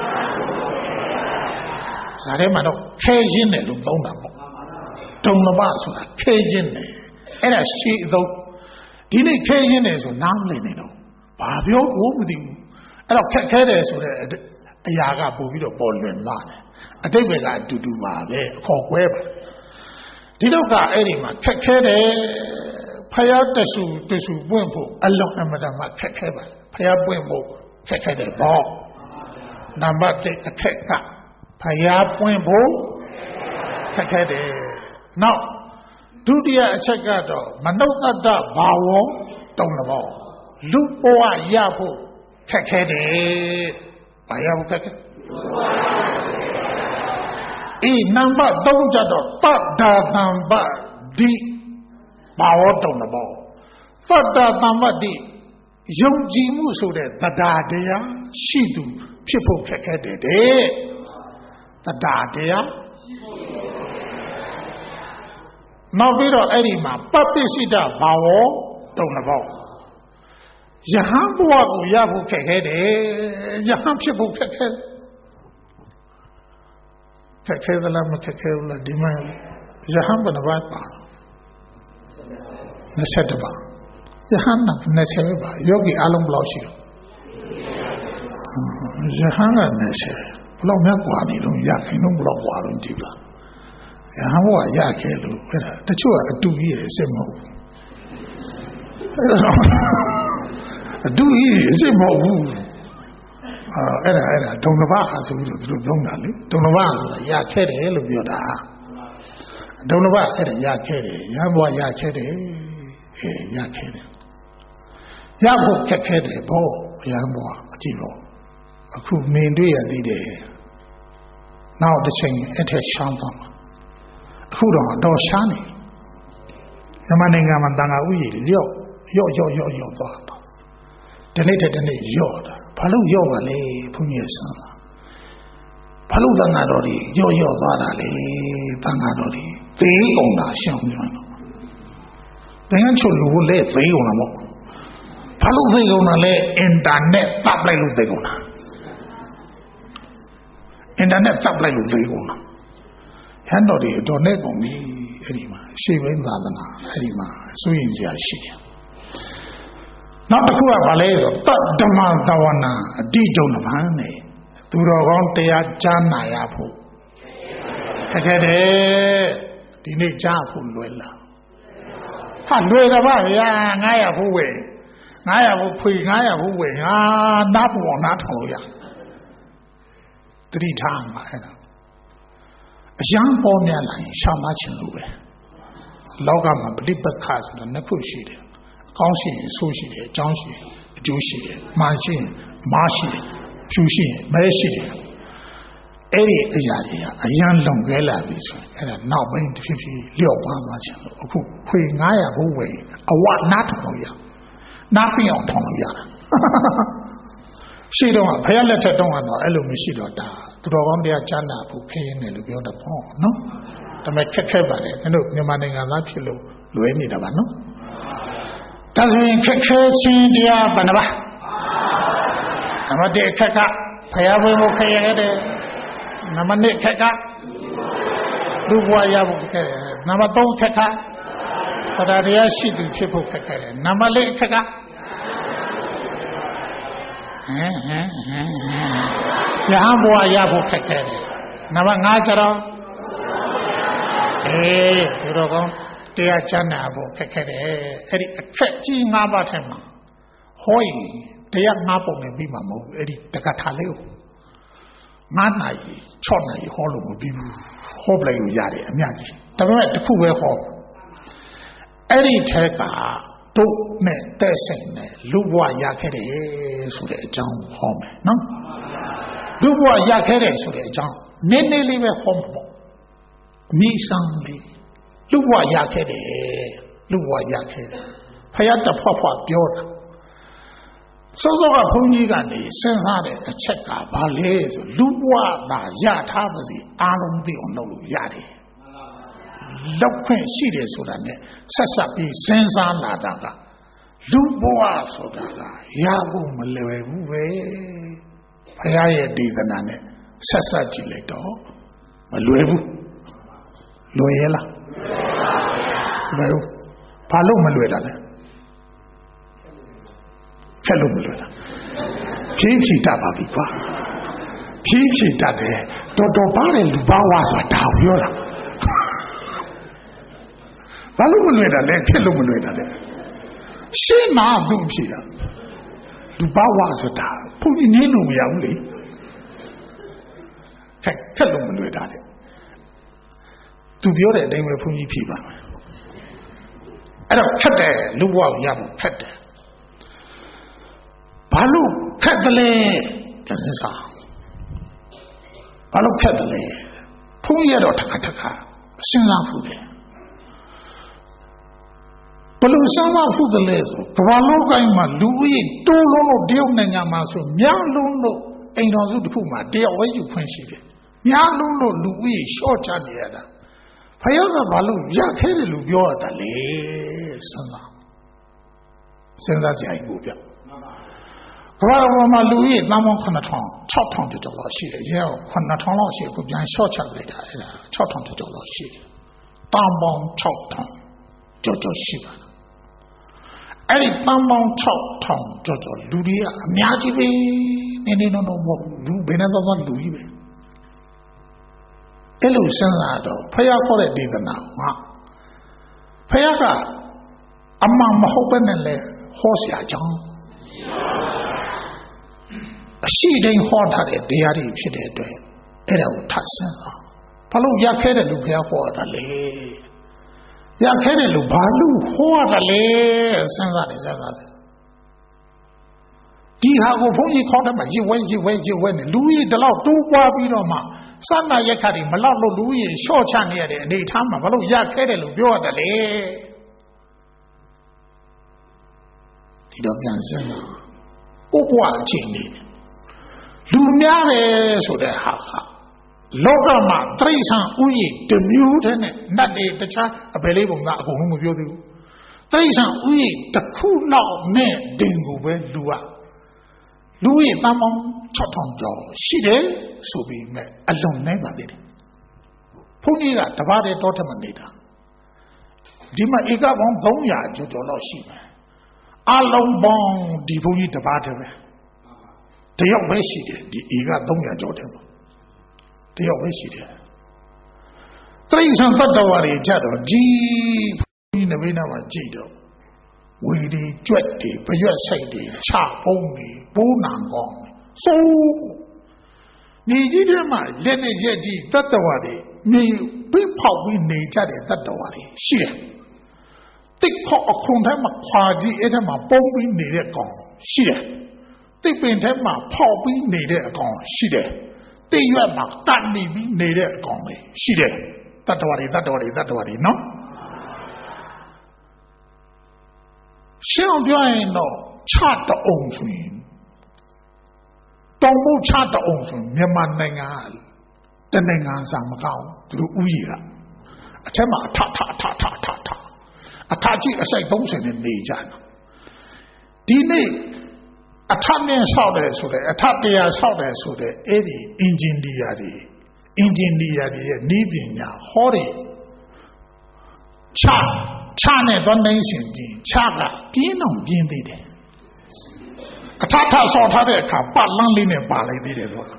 ဇာထဲမှာတော့ခဲရင်းတယ်လို့သုံးတာပေါ့တုံလဘဆိုတာခဲရင်းတယ်အဲ့ဒါရှေ့အသုံးဒီနေ့ခဲရင်းတယ်ဆိုနားမလည်နေတော့ဘာပြောဖို့မသိဘူးအဲ့တော့ခက်ခဲတယ်ဆိုတဲ့အရာကပို့ပြီးတော့ပေါ်လွင်လာတယ်အတိတ်ပဲကအတူတူပါပဲအခေါ်ကွဲပါဒီတော့ကအဲ့ဒီမှာခက်ခဲတယ်ဖယားတဆူတဆူပွင့်ဖို့အလုံးအမတမခက်ခဲပါဖယားပွင့်ဖို့ခက်ခဲတယ်ပေါ့နံပါတ်တစ်အခက်ကဖယားပွင့်ဖို့ခက်ခဲတယ်နောက်ဒုတိယအချက်ကတော့မနုဿတ္တဘာဝောတုံဘောလူဘဝရဖို့ခက်ခဲတယ်ဘာရဖို့ခက်ခဲအေးနံပါတ်သုံးကြတော့တတ္တသံပတိဘာဝတုံဘောတတ္တသံပတိယုံကြည်မှုဆိုတဲ့တရားတရားရှိသူဖြစ်ဖို့ခက်ခဲတယ်တဲ့တရားတရားနောက်ပြီးတော့အဲ့ဒီမှာပပိစိတဘာဝတုံဘောယဟန်ဘဝကိုရဖို့ခက်ခဲတယ်ယဟန်ဖြစ်ဖို့ခက်ခဲခက်ခဲသလားမခက်ခဲဘူးလားဒီမှာယဟန်ဘယ်နှပါးပါနှစ်ဆက်ပါယဟန်ကနှစ်ဆက်ပါယောဂီအလုံးဘယ်လောက်ရှိလဲယဟန်ကနှစ်ဆက်ဘယ်လောက်များกว่าနေလို့ရခိုင်တော့ဘယ်လောက်กว่าလို့ဒီလားယဟန်ဘဝရခဲ့လို့အဲ့ဒါတချို့ကအတူကြီးရဲ့စိတ်မဟုတ်ဘူးအဲ့ဒါအတူကြီးရဲ့စိတ်မဟုတ်ဘူးအဲ့ဒါအဲ့ဒါဒုံတစ်ပါးဟာဆိုပြီးတော့သူတို့သုံးတာလေဒုံတစ်ပါးဆိုတာရခဲ့တယ်လို့ပြောတာဒုံတစ်ပါးအဲ့ဒါရခဲ့တယ်ရဘွားရခဲ့တယ်ဟဲ့ရခဲ့တယ်ရဖို့ခက်ခဲတယ်ဘောဘုရားဘောအကြည့်တော့အခုမြင်တွေ့ရသေးတယ်နောက်တစ်ချိန်အထက်ရှမ်းသွားမှာအခုတော့တော့ရှားနေမြန်မာနိုင်ငံမှာတန်ခါဥယျာဉ်လျော့ရော့ရော့ရော့ရော့သွားတော့ဒီနေ့တည်းဒီနေ့ရော့တာဘာလို့ရော့ပါလဲဘုန်းကြီးဆန်းဘာလို့တန်ခါတော်ကြီးရော့ရော့သွားတာလဲတန်ခါတော်ကြီးသေအောင်တာရှောင်းပြန်တော့တန်ခါချုပ်လို့လေသေအောင်တာပေါ့ဘာလို့သေအောင်တာလဲအင်တာနက်တပ်လိုက်လို့သေအောင်တာအင်တာနက်တပ်လိုက်လို့သေအောင်တာဟန်တော်ဒီတော်နဲ့ကုန်ပြီအဲ့ဒီမှာရှေ့ဘင်းသာသနာအဲ့ဒီမှာစိုးရင်စရာရှိတယ်နောက်တစ်ခုကဘာလဲဆိုတော့တဓမ္မသဝနာအတိတုံးမှန်းနဲ့သူတော်ကောင်းတရားကြားနာရဖို့တကယ်တည်းဒီနေ့ကြားဖို့လွယ်လားဟာလွယ်တော့ပါဗျာငါရဖို့ဝယ်ငါရဖို့ဖွေငါရဖို့ဝယ်ဟာနားပေါ်နားထောင်လို့ရတတိထားမှာအဲ့ဒါအရန်ပေါ်များလာရင်ရှောင်မချင်လို့ပဲလောကမှာပဋိပက္ခဆိုတော့နှစ်ခုရှိတယ်အကောင်းရှိရင်ဆိုးရှိတယ်အကြောင်းရှိရင်အကျိုးရှိတယ်မှန်ရှိရင်မှားရှိတယ်ဖြူရှိရင်မဲရှိတယ်အဲ့ဒီအရာတွေကအရန်လုံခဲလာပြီဆိုရင်အဲ့ဒါနောက်ပိုင်းတစ်ဖြည်းဖြည်းလျော့ပါသွားချင်လို့အခုခွေငါးရာဘိုးဝယ်အဝနားထောင်လို့ရနားပြအောင်ထောင်လို့ရတာရှိတော့ဘုရားလက်ထက်တုန်းကတော့အဲ့လိုမရှိတော့တာသူတော်ကောင်းတရားကြားနာဖို့ခင်းနေလို့ပြောတော့ပေါ့နော်ဒါပေမဲ့ခက်ခဲပါတယ်မင်းတို့မြန်မာနိုင်ငံသားဖြစ်လို့လွယ်နေတာပါနော်ဒါဆိုရင်ခက်ခဲခြင်းတရားဘယ်နှပါနံပါတ်တစ်ခက်ကဘုရားဝင်ဖို့ခက်ရတယ်နံပါတ်နှစ်ခက်ကလူဘဝရဖို့ခက်ရတယ်နံပါတ်သုံးခက်ကတရားတရားရှိသူဖြစ်ဖို့ခက်ခဲတယ်နံပါတ်လေးခက်ကဟမ်ဟမ်ဟမ်ရဟန်းဘဝရဖို့ခက်ခဲတယ်နံပါတ်ငါးကျတော့အေးသူတော်ကောင်းတရားချမ်းသာဖို့ခက်ခဲတယ်အဲ့ဒီအခက်ကြီးငါးပါးထဲမှာဟောရင်တရားငါးပုံနဲ့ပြီးမှာမဟုတ်ဘူးအဲ့ဒီတက္ကထာလေးကိုငါးနာရီ၆နာရီဟောလို့မပြီးဘူးဟောပလိုက်လို့ရတယ်အများကြီးဒါပေမဲ့တစ်ခုပဲဟောအဲ့ဒီထဲကတို့နဲ့တဲ့ဆိုင်နဲ့လူဘဝရခဲ့တယ်ဆိုတဲ့အကြောင်းဟောမယ်နော်လူဘဝရခဲ့တယ်ဆိုတဲ့အကြောင်းနည်းနည်းလေးပဲဟောမှာပေါ့အမိဆောင်လေးလူဘဝရခဲ့တယ်လူဘဝရခဲ့တယ်ဖယားတဖွားဖွားပြောတာစောစောကဘုန်းကြီးကနေစဉ်းစားတဲ့အချက်ကဘာလဲဆိုလူဘဝသာရထားပါစေအားလုံးသိအောင်လုပ်လို့ရတယ်လောက်ခွင့်ရှိတယ်ဆိုတာနဲ့ဆက်ဆက်ပြီးစဉ်းစားလာတာကလူဘဝဆိုတာကရဖို့မလွယ်ဘူးပဲဘုရားရဲ့ဒေသနာနဲ့ဆက်ဆက်ကြည့်လိုက်တော့မလွယ်ဘူးလွယ်ရဲ့လားမလွယ်ဘူးဘာလို့မလွယ်တာလဲဖက်လို့မလွယ်တာဖြည်းဖြည်းတတ်ပါပြီကွာဖြည်းဖြည်းတတ်တယ်တော်တော်ပါတယ်လူဘဝဆိုတာဒါပြောတာဘာလို့မလွယ်တာလဲဖြစ်လို့မလွယ်တာလဲရှင်းမှာသူ့ဖြစ်တာလူဘဝဆိုတာဘုန်းကြီးနင်းလို့မရဘူးလေခက်ခက်လို့မလွယ်တာလေသူပြောတဲ့အတိုင်းပဲဘုန်းကြီးဖြေပါမယ်အဲ့တော့ခက်တယ်လူဘဝကိုရဖို့ခက်တယ်ဘာလို့ခက်တယ်လဲတစ္ဆာဘာလို့ခက်တယ်လဲဘုန်းကြီးကတော့ထခါထခါစဉ်းစားဖို့တယ်ဘလို့စဉ်းစားဖို့တယ်လဲဆိုကမ္ဘာလောကမှာလူကြီးတိုးလုံးလို့တရုတ်နိုင်ငံမှာဆိုများလုံးလို့အိမ်တော်စုတစ်ခုမှာတယောက်ဝဲယူခွင့်ရှိတယ်များလုံးလို့လူကြီးရှော့ချနေရတာဖယားကဘာလို့ရခဲတယ်လို့ပြောရတာလဲစဉ်းစားစဉ်းစားကြည့်ဖို့ပြကမ္ဘာပေါ်မှာလူကြီးတန်းပေါင်းခုနှစ်ထောင်ခြောက်ထောင်ကျော်လောက်ရှိတယ်ရဲခုနှစ်ထောင်လောက်ရှိကိုပြန်ရှော့ချလိုက်တာအဲ့ဒါခြောက်ထောင်ကျော်လောက်ရှိတယ်တန်းပေါင်းခြောက်ထောင်ကျော်ကျော်ရှိပါအဲ့ဒီတန်းပေါင်းခြောက်ထောင်ကျော်ကျော်လူတွေကအများကြီးပဲနေနေတော့မဟုတ်လူဘယ်နဲ့သွားသွားလူကြီးပဲအဲ့လိုစဉ်းစားတော့ဖယားခေါ်တဲ့ဒေသနာမှာဖယားကအမှန်မဟုတ်ပဲနဲ့လေဟောเสียကြောင်းအရှိတိုင်းဟောထားတဲ့တရားတွေဖြစ်တဲ့အတွက်အဲ့ဒါကိုထပ်စဉ်းစားဘာလို့ရခဲတဲ့လူဖယားဟောတာလဲရခဲတဲ့လူဘာလို့ဟောတာလဲစဉ်းစားနေစဉ်းစားတယ်ဒီဟာကိုဘုန်းကြီးခေါင်းထဲမှာရစ်ဝဲရစ်ဝဲရစ်ဝဲနေလူကြီးတလောက်တိုးပွားပြီးတော့မှစန္ဒရက်ခတ်တွေမလောက်လို့လူကြီးရှော့ချနေရတဲ့အနေထားမှာဘာလို့ရခဲ့တယ်လို့ပြောရတယ်လေဒီတော့ပြန်စမ်းတော့ကိုကွာအချိန်နေလူများတယ်ဆိုတဲ့ဟာကလောကမှာတရိစ္ဆာန်ဥယျာဉ်တစ်မျိုးတည်းနဲ့နတ်တွေတခြားအပယ်လေးပုံကအကုန်လုံးမပြောသေးဘူးတရိစ္ဆာန်ဥယျာဉ်တစ်ခုလောက်နဲ့တင်ကိုပဲလူကလူရဲ့တန်ပေါင်း၆ထောင်ကျော်ရှိတယ်ဆိုပြီးမဲ့အလွန်နေပါသေးတယ်ဘုန်းကြီးကတပါးတည်းတောထက်မနေတာဒီမှာဧကပေါင်းသုံးရာကျော်ကျော်လောက်ရှိမယ်အလုံးပေါင်းဒီဘုန်းကြီးတပါးတည်းပဲတယောက်ပဲရှိတယ်ဒီဧကသုံးရာကျော်တယ်တယောက်ပဲရှိတယ်တရိစ္ဆာန်တတ္တဝါတွေကြတော့ဒီဘုန်းကြီးနဘေးနာမှာကြည့်တော့ဝီဒီကြွက်တွေပရွက်စိတ်တွေချပုံးတွေပိုးနံကောင်းစိုးနေကြီးထဲမှာလက်နဲ့ရက်ကြီးတတ္တဝါတွေမြေပိဖောက်ပြီးနေကြတဲ့တတ္တဝါတွေရှိတယ်တိတ်ခေါအခုံထဲမှာခွာကြီးအဲ့ထဲမှာပုံးပြီးနေတဲ့ကောင်ရှိတယ်တိတ်ပင်ထဲမှာဖောက်ပြီးနေတဲ့အကောင်ရှိတယ်တိတ်ရွက်မှာတတ်နေပြီးနေတဲ့အကောင်တွေရှိတယ်တတ္တဝါတွေတတ္တဝါတွေတတ္တဝါတွေနော်ရှင်းအောင်ပြောရင်တော့ချတအောင်ဆိုရင်တောင်ဘုချတအောင်ဆိုမြန်မာနိုင်ငံတနိုင်ငံစာမကောင်းသူတို့ဥယျာဉ်ကအထက်မှာအထထအထထအထထအထကြီးအစိတ်သုံးဆယ်နဲ့နေကြတယ်ဒီနေ့အထနဲ့ဆောက်တယ်ဆိုတဲ့အထတရားဆောက်တယ်ဆိုတဲ့အဲ့ဒီအင်ဂျင်နီယာတွေအင်ဂျင်နီယာတွေရဲ့နည်းပညာဟောတယ်ချချနဲ့တော့နိုင်ရှင်ကြီးချကပြင်းအောင်ပြင်းသေးတယ်အထထဆောက်ထားတဲ့အခါပတ်လန်းလေးနဲ့ပါလိုက်သေးတယ်ဆိုတာ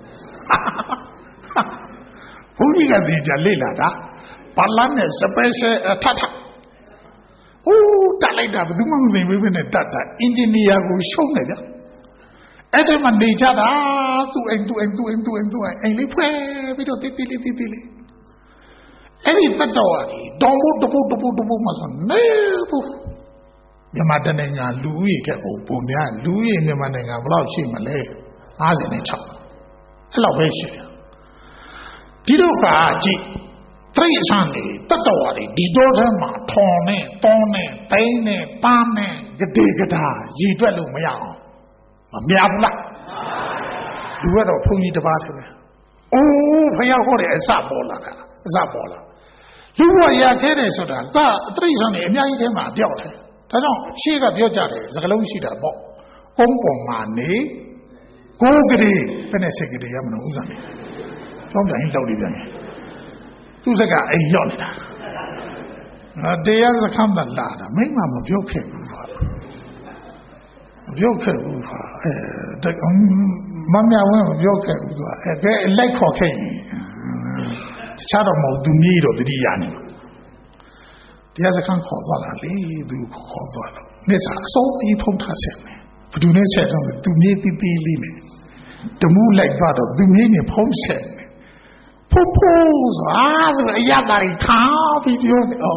ဘုန်းကြီးကဒီကြလေ့လာတာပတ်လန်းနဲ့ special အထထဟိုးတက်လိုက်တာဘယ်သူမှမသိဘူးဘယ်နဲ့တက်တာအင်ဂျင်နီယာကိုရှုံးတယ်ဗျအဲ့ဒီမှာနေကြတာသူ့အိမ်သူ့အိမ်သူ့အိမ်သူ့အိမ်သူ့အိမ်အိမ်လေးဖွဲပြီးတော့တိတိလေးတိတိလေးအဲ့ဒီတတော်ကတောင်ဘုတ်တပုတ်တပုတ်တပုတ်မှာဆိုနေဘူးမြန်မာတနိုင်ငံလူဦးရေကပုံပုံများလူဦးရေမြန်မာနိုင်ငံဘယ်လောက်ရှိမလဲ၅၆အဲ့လောက်ပဲရှိတယ်ဒီတော့ကကြည့်တရိစ္ဆာန်တွေတတော်ကဒီတော့ထဲမှာထော်နဲ့တောင်းနဲ့တိန်းနဲ့ပန်းနဲ့ဂတိကတာရည်တွက်လို့မရအောင်မများဘူးလားလူကတော့ဘုန်းကြီးတစ်ပါးတည်းပဲအိုးဖယားဟောတယ်အစပေါ်လာတာအစပေါ်လာလူကရခဲ့တယ်ဆိုတာကတရိစ္ဆာန်တွေအများကြီးထဲမှာပြောက်တယ်ဒါကြောင့်ရှေ့ကပြောကြတယ်စကလုံးရှိတာပေါ့ကုန်းပေါ်မှာနေကိုးကလေးဘယ်နဲ့စိတ်ကလေးရမလို့ဥစ္စာနေကြောင်းပြန်လောက်နေပြန်တယ်သူစကအိမ်ရောက်နေတာတရားစခန်းမှာလာတာမိမမပြောခဲ့ဘူးပါမပြောခဲ့ဘူးပါအဲမမဝင်းမပြောခဲ့ဘူးသူအဲကဲလိုက်ခေါ်ခဲ့ရင်တခြားတော့မဟုတ်သူမြေးတော့တတိယနေတရားစခန်းခေါ်သွားတာလေသူခေါ်သွားတော့နေ့စားအစိုးအီးဖုံးထားချက်မယ်ဘယ်သူနဲ့ဆက်တော့သူမြေးတီးတီးလေးနဲ့တမှုလိုက်သွားတော့သူမြေးနဲ့ဖုံးချက်ဖို့ဖို့ဆိုအားအရသာကြီးခါပြီးပြောနေဩ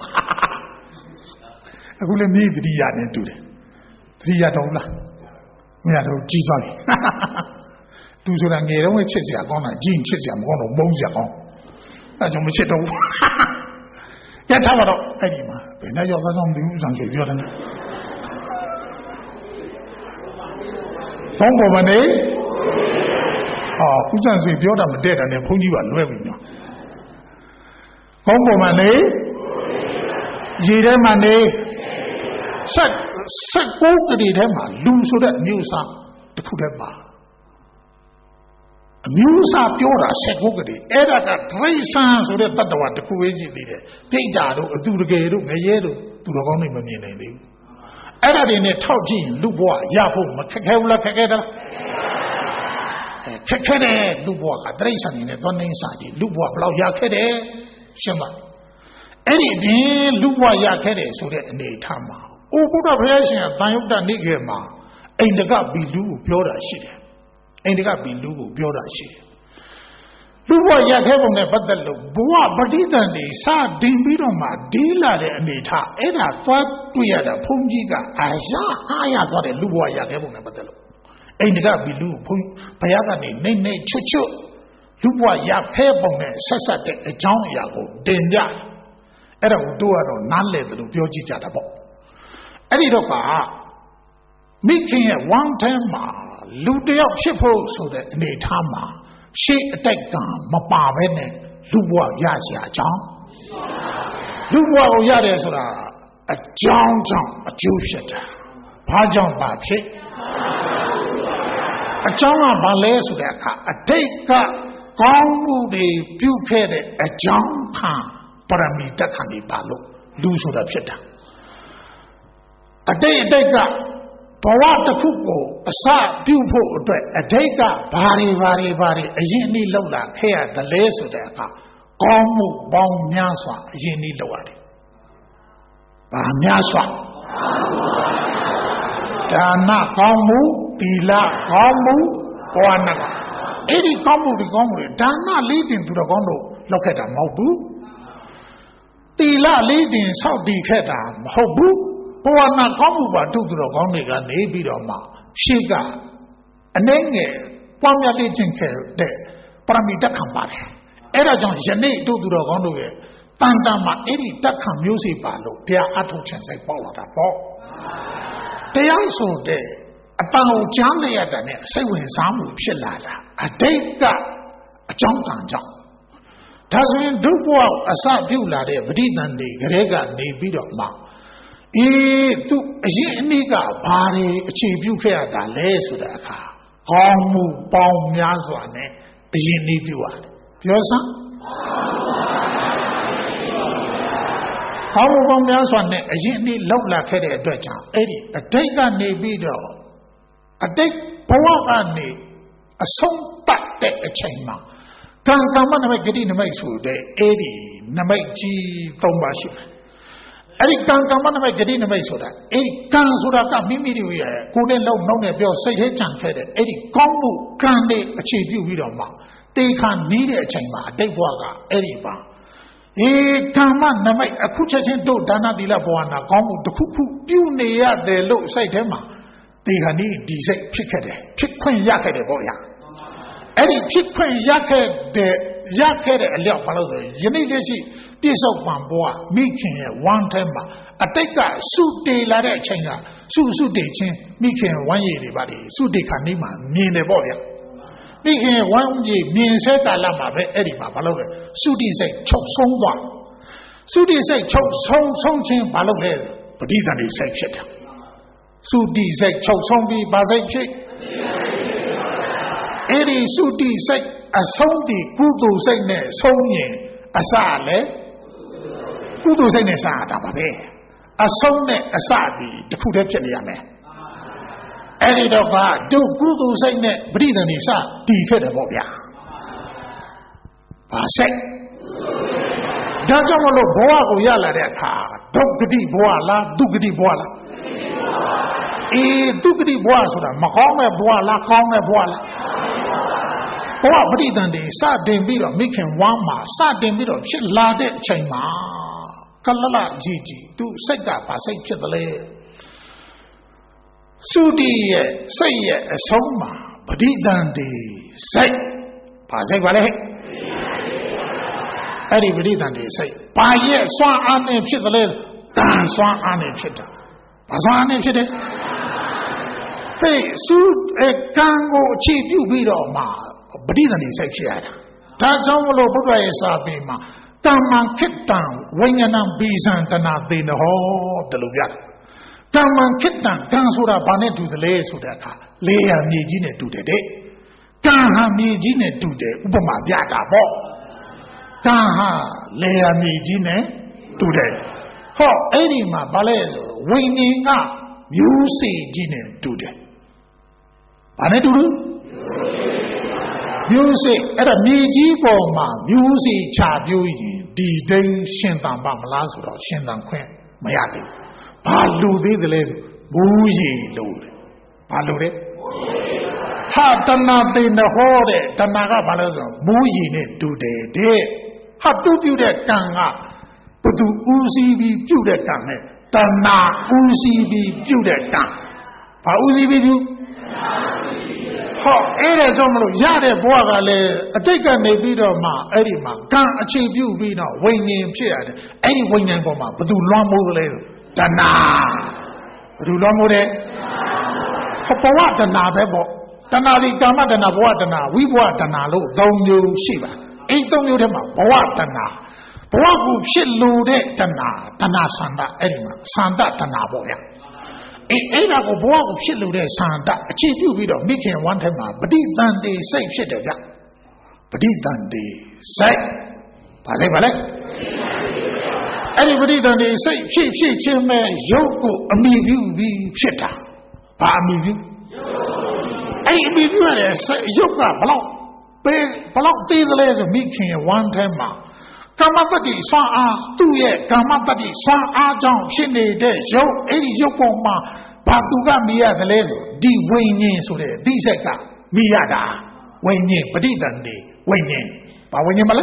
အခုလည်းမြေးတတိယနဲ့တူတယ်တတိယတော့လားမရတော့ကြီးသွားပြီသူဆိုတာငယ်တော့ချစ်စရာကောင်းတာကြီးချစ်စရာမကောင်းတော့မုန်းစရာကောင်းအဲကြောင့်မချစ်တော့ဘူးရထားတော့အဲ့ဒီမှာဘယ်နဲ့ရောက်သွားမှမသိဘူးဆန်ဆွေပြောတယ်ဘုံပေါ်မနေဟာဦးဆန်ဆွေပြောတာမတည့်တာနဲ့ဘုန်းကြီးကလွဲပြီနော်ဘုံပေါ်မနေရေထဲမှာနေဆက်ဆက်ကိုယ်တည်းထဲမှာလူဆိုတဲ့အမျိုးအစားတစ်ခုတည်းပါအမျိုးအစားပြောတာဆက်ကိုယ်တည်းအဲ့ဒါကဒိဋ္ဌံဆိုတဲ့တတ္တဝါတစ်ခုပဲရှိသေးတယ်ပြိတ္တာတို့အသူတကယ်တို့ငရဲတို့သူတော်ကောင်းတွေမမြင်နိုင်သေးဘူးအဲ့ဒါတွေနဲ့ထောက်ကြည့်လူဘဝရဖို့မခက်ခဲဘူးလားခက်ခဲတယ်ခက်ခဲတယ်လူဘဝကဒိဋ္ဌံနေနဲ့သွားနေစားကြည့်လူဘဝဘယ်လောက်ရခဲ့တယ်ရှင်းပါအဲ့ဒီပြင်လူဘဝရခဲ့တယ်ဆိုတဲ့အနေအထားမှာအိုဘုရားဘုရားရှင်ကတန်ရုပ်တနေခဲ့မှာအိန္ဒကဘီလူကိုပြောတာရှိတယ်အိန္ဒကဘီလူကိုပြောတာရှိတယ်လူဘဝရခဲ့ပုံနဲ့ပတ်သက်လို့ဘဝပဋိသန္ဓေစတင်ပြီးတော့မှဒီလာတဲ့အနေထားအဲ့ဒါသွားတွေ့ရတာဘုန်းကြီးကအာရအားရသွားတဲ့လူဘဝရခဲ့ပုံနဲ့ပတ်သက်လို့အိန္ဒိကဘီလူဘုဘုရားကနေနေနေချွတ်ချွတ်လူဘဝရဖဲပုံနဲ့ဆက်ဆက်တဲ့အကြောင်းအရာကိုတင်ကြအဲ့ဒါကိုတို့ကတော့နားလည်တယ်လို့ပြောကြည့်ကြတာပေါ့အဲ့ဒီတော့ကမိခင်ရဲ့ဝမ်းထဲမှာလူတယောက်ဖြစ်ဖို့ဆိုတဲ့အနေအထားမှာရှေ့အတိုက်ကမပါဘဲနဲ့လူဘဝရเสียအကြောင်းလူဘဝကိုရတယ်ဆိုတာအကြောင်းကြောင့်အကျိုးဖြစ်တာဘာကြောင့်ပါဖြစ်အကြောင်းကဘာလဲဆိုတဲ့အခါအတိတ်ကကောင်းမှုတွေပြုခဲ့တဲ့အကြောင်းခံပရမီတက်ခံနေပါလို့လူဆိုတာဖြစ်တာအတိတ်အတိတ်ကဘဝတစ်ခုကိုအစပြုဖို့အတွက်အတိတ်ကဘာတွေဘာတွေဘာတွေအရင်နေ့လောက်လာခဲ့ရတယ်လဲဆိုတဲ့အခါကောင်းမှုပေါင်းများစွာအရင်နေ့လောက်ရတယ်ဘာများစွာဒါနကောင်းမှုသီလကောင်းမှုဘောနကအဲ့ဒီကောင်းမှုဒီကောင်းမှုတွေဒါနလေးတင်သူတော်ကောင်းတို့လောက်ခဲ့တာမဟုတ်ဘူးသီလလေးတင်ဆောက်တည်ခဲ့တာမဟုတ်ဘူးဘောနကောင်းမှုပါသူတော်ကောင်းတွေကနေပြီးတော့မှရှေ့ကအနှဲငယ်ပွားများလေးခြင်းခဲ့တဲ့ပရမီတက်ခံပါတယ်အဲ့ဒါကြောင့်ယနေ့သူတော်ကောင်းတို့ရဲ့တန်တန်မှာအဲ့ဒီတက်ခံမျိုးစေ့ပါလို့တရားအထုတ်ခြင်းစိတ်ပေါက်လာတာပေါ့တရားဆိုတဲ့အတန်ကိုကြားလိုက်ရတဲ့နဲ့စိတ်ဝင်စားမှုဖြစ်လာတာအတိတ်ကအကြောင်းကံကြောင့်ဒါဆိုရင်ဒုက္ခအစပြုလာတဲ့ပဋိသန္ဓေကလေးကနေပြီးတော့မှအေးသူအရင်အနည်းကဘာတွေအခြေပြုခဲ့ရတာလဲဆိုတဲ့အခါကောင်းမှုပေါင်းများစွာနဲ့အရင်နည်းပြုရတယ်ပြောစမ်းကောင်းမှုပေါင်းများစွာနဲ့အရင်နည်းလောက်လာခဲ့တဲ့အတွက်ကြောင့်အဲ့ဒီအတိတ်ကနေပြီးတော့အတိတ်ဘဝကနေအဆုံးပတ်တဲ့အချိန်မှာကံကမ္မနမိတ်ဂတိနမိတ်ဆိုတဲ့အဲ့ဒီနမိတ်ကြီးသုံးပါရှိတယ်အဲ့ဒီကံကမ္မနမိတ်ဂတိနမိတ်ဆိုတာအဲ့ဒီကံဆိုတာကမိမိတို့ရဲ့ကိုယ်နဲ့လုံနှုံးနဲ့ပြောစိတ်ထဲကြံခဲ့တဲ့အဲ့ဒီကောင်းမှုကံနဲ့အခြေပြုပြီးတော့မှတေခါနီးတဲ့အချိန်မှာအတိတ်ဘဝကအဲ့ဒီပါအေကမ္မနမိတ်အခုချက်ချင်းတို့ဒါနသီလဘဝနာကောင်းမှုတစ်ခုခုပြုနေရတယ်လို့စိတ်ထဲမှာတေခါနီးဒီစိတ်ဖြစ်ခဲ့တယ်ဖြစ်ခွင့်ရခဲ့တယ်ပေါ့ဗျာအဲ့ဒီဖြစ်ခွင့်ရခဲ့တဲ့ရခဲ့တဲ့အလျောက်ဘာလို့လဲယနေ့လက်ရှိပြစ္ဆုတ်ပံဘဝမိခင်ရဲ့ဝမ်းထဲမှာအတိတ်ကစုတည်လာတဲ့အချိန်ကစုစုတည်ချင်းမိခင်ဝမ်းရည်တွေပါလေစုတည်ခါနေမှာမြင်တယ်ပေါ့ဗျာမိခင်ဝမ်းရည်မြင်စေကာလမှာပဲအဲ့ဒီမှာဘာလို့လဲစုတည်စိတ်ချုပ်ဆုံးသွားစုတည်စိတ်ချုပ်ဆုံးဆုံးချင်းဘာလို့လဲပဋိသန္ဓေစိတ်ဖြစ်တယ်စုတည်စိတ်ချုပ်ဆုံးပြီးဘာစိတ်ဖြစ်အဲ့ဒီစုတည်စိတ်အဆုံးတည်ကုသိုလ်စိတ်နဲ့ဆုံးရင်အစလည်းကုသိုလ်စိတ်နဲ့စားတာပါပဲအဆုံးနဲ့အစတည်တစ်ခုတည်းဖြစ်နေရမယ်အဲ့ဒီတော့ကတို့ကုသိုလ်စိတ်နဲ့ပဋိသန္ဓေစတည်ခဲ့တယ်ပေါ့ဗျာဘာစိတ်ဒါကြောင့်မလို့ဘဝကိုရလာတဲ့အခါဒုက္ခတိဘဝလားဒုက္ခတိဘဝလားအေးဒုက္ခတိဘဝဆိုတာမကောင်းတဲ့ဘဝလားကောင်းတဲ့ဘဝလားဘဝပဋိသန္ဓေစတင်ပြီးတော့မိခင်ဝမ်းမှာစတင်ပြီးတော့ဖြစ်လာတဲ့အချိန်မှာကလလကြီးကြီးသူစိတ်ကဘာစိတ်ဖြစ်တယ်လဲသုတိရဲ့စိတ်ရဲ့အဆုံးမှာပဋိသန္ဓေစိတ်ဘာစိတ်ပါလဲအဲ့ဒီပဋိသန္ဓေစိတ်ဘာရဲ့စွမ်းအားနဲ့ဖြစ်တယ်လဲကံစွမ်းအားနဲ့ဖြစ်တာဘာစွမ်းအားနဲ့ဖြစ်တယ်ဟေးသုအကံကိုအခြေပြုပြီးတော့မှပဋိသန္ဓေစိတ်ဖြစ်ရတာဒါကြောင့်မလို့ဘုရားရဲ့စာပေမှာတမ္မံခိတ္တံဝိညာဏဘိဇံတနာသေနဟောတလို့ပြတယ်တမ္မံခိတ္တံကံဆိုတာဘာနဲ့တူသလဲဆိုတဲ့အခါလေယာမြေကြီးနဲ့တူတယ်တဲ့ကံဟာမြေကြီးနဲ့တူတယ်ဥပမာပြတာပေါ့ကံဟာလေယာမြေကြီးနဲ့တူတယ်ဟောအဲ့ဒီမှာဘာလဲဆိုဝိညာဉ်ကမျိုးစေ့ကြီးနဲ့တူတယ်ဘာနဲ့တူလို့မျိုးစေ့အဲ့ဒါမြေကြီးပေါ်မှာမျိုးစေ့ချပြိုးရင်ဒီတိန်ရှင်သန်ပါမလားဆိုတော့ရှင်သန်ခွင့်မရဘူးဘာလူသေးတယ်လဲမူးရည်လို့ဘာလို့လဲဟာတဏသိနဟောတဲ့တဏကဘာလဲဆိုတော့မူးရည်နဲ့တူတယ်တဲ့ဟာသူပြုတဲ့ကံကဘသူဦးစီးပြီးပြုတဲ့ကံနဲ့တဏဦးစီးပြီးပြုတဲ့ကံဘာဦးစီးပြီးပြု好，哎，这种么亚的不个嘞，这个那边的嘛，哎的嘛，刚去表边的文人撇的，哎的文人不嘛，不都乱毛的嘞？真呐，不都乱毛的？他不话真呐，别不，真呐的干嘛真呐？不话真呐，微博真呐路都有是吧？哎，都有的嘛，不话真呐，不话不撇路的真呐，真呐三大，哎的嘛，三大真呐不呀？哎，哎，那个不话不撇路的三大，去表边的每天晚上嘛，不地当的谁撇的呀？不地当的谁？把谁把嘞？哎，你不地当的谁撇撇前面有个阿弥表比撇他，把阿弥表。哎，阿弥表嘞是有个不老，被不老对着来就每天晚上嘛。干嘛不的双啊？对耶，干嘛不的双啊？张现在的有，哎，你有光嘛？把杜个米亚的来着，第为年说的，第三个米亚的为年不地等的为年，把为年么嘞？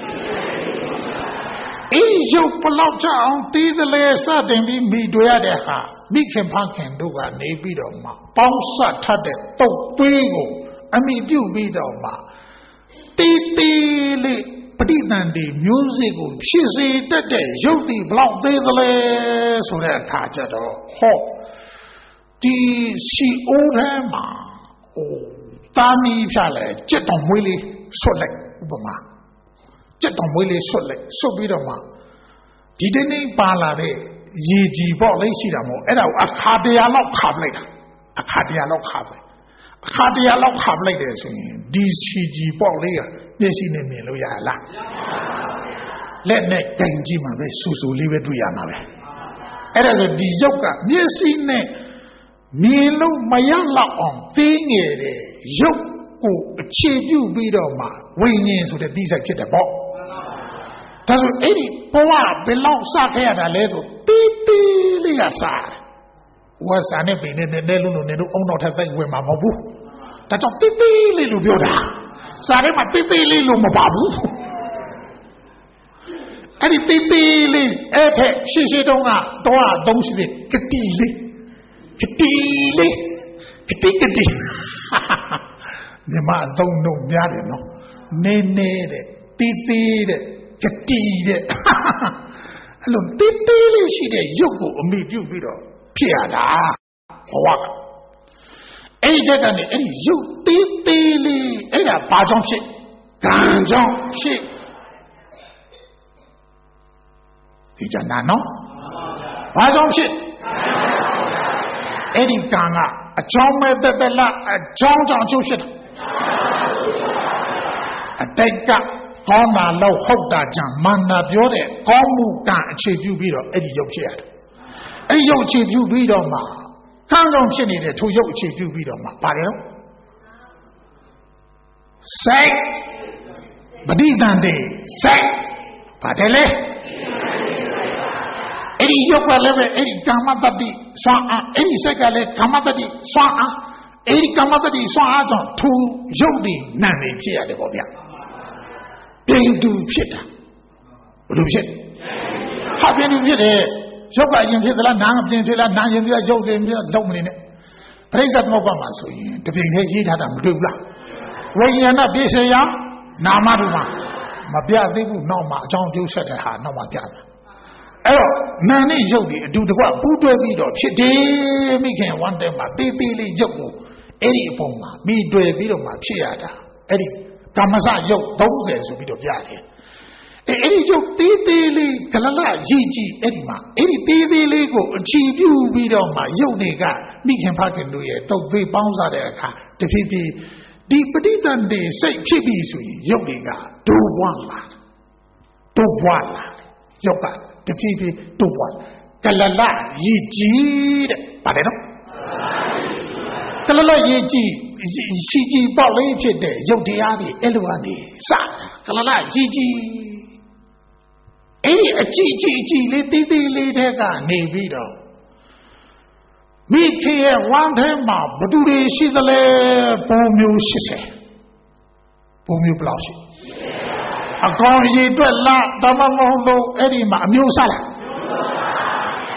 哎，有不老张对着来啥等的米多呀的哈，米看旁看都个那边的嘛，包杀他的都对个，阿米就比的嘛，对对嘞。不地当的 music 平时得的有的不老对子嘞，说来他觉得好，的西欧人嘛，哦，大米下来这种为了说来不嘛，这种为了说来说不了嘛，今天你把那的业绩报来些了么？哎呀，阿卡迪亚老卡不来的，阿卡迪亚老卡不来，卡迪亚老卡不来的是第七季报来啊。那是那面路呀啦，来那根基嘛呗，叔叔里边对呀嘛呗，哎，那是第九个，那是那面路没有老昂对眼的，有个切就比到嘛，为年说的第三期的包，他说哎你不啊被老啥开呀的来着，滴滴的呀啥，我啥那边那那那路那路ông nào thay tay quay mà mau bu，他叫滴滴的路标的。啥的嘛，对对哩路嘛巴布，哎，你对对哩，哎，他谢谢东啊，多啊东西的，个地哩，个地哩，个地个地，哈哈哈，你妈东东家的喏，奶奶的，对对的，个地的，哈哈哈，那对对哩是的，有个没就比了，骗啦，我话。哎，这个呢，哎，有对对哩，哎呀，八种皮，干种皮，比较难喏。八种皮，哎，你讲啊，种没白白啦，种种就是的。这个讲那老好大讲，慢那表的，讲木干去就比了，哎，你有钱的，哎，有钱就比了嘛。刚刚骗你的，出有钱就比了嘛，罢了。谁不地当的谁，罢了嘞。哎，你有关那个，哎，你干嘛的的双啊？哎，你这个嘞干嘛的的双啊？哎，你干嘛的的双啊？中出有的男人骗的不骗，边都骗他，我都骗，他边都骗的。小怪人骗子了，男人骗了，男人骗小人骗都没呢。不是怎么办嘛？所以这平台其他的不对不啦？我以前那别这样，那嘛的嘛，嘛别这个闹嘛，讲究说的哈，闹嘛别的。哎呦，男人有的就这个不对比的，撇的没看完的嘛，对对的有个，哎你不嘛，没对比的嘛，撇的，哎你干嘛啥有都在是比较别的。哎，你就对对哩，格拉拉业绩，哎嘛，哎你对对哩个，起就比了嘛，有那个，每天拍跟路也都对帮啥的看，这批的，地不地当的谁批比水，有那个都忘了，都忘了，有个这批的都忘，格拉拉业绩的，把来了，格拉拉业绩，业绩报了一批的，有这样的，哎路安的，啥，格拉拉业绩。哎，叽叽叽哩滴滴哩这个那边的，每天晚上嘛不都得写着嘞，不没有写噻，不没有不老写。啊，刚一段啦，他们忙都哎的嘛没有啥了，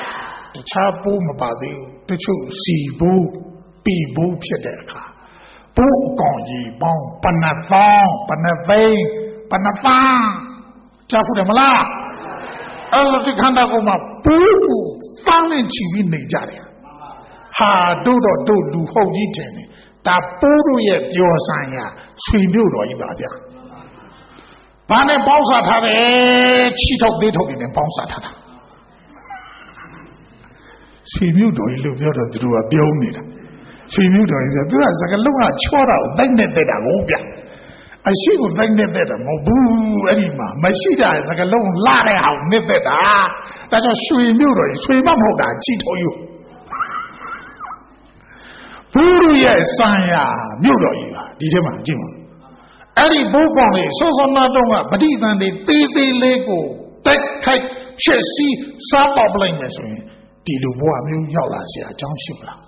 差不么把的，这就西部北部撇的卡， 不讲一帮不能放不能飞不能放这乎的么啦而且看到过嘛不放人去为哪家的哈都到都路后一天呢但不如也表上呀随流了一把的把那包杀他的七头对头的人包杀他的随流了一路叫做这个标你的随流了一个都是这个路啊敲到等等等的路边啊西个等等等的我不而已嘛没西的这个路拉的好没得的但是随流了随慢跑的七头有不如也三呀六了一个你听嘛听嘛而你不光的说说那种啊不地上的对对那个对开确实三宝不能也说第六波没有要那些讲修了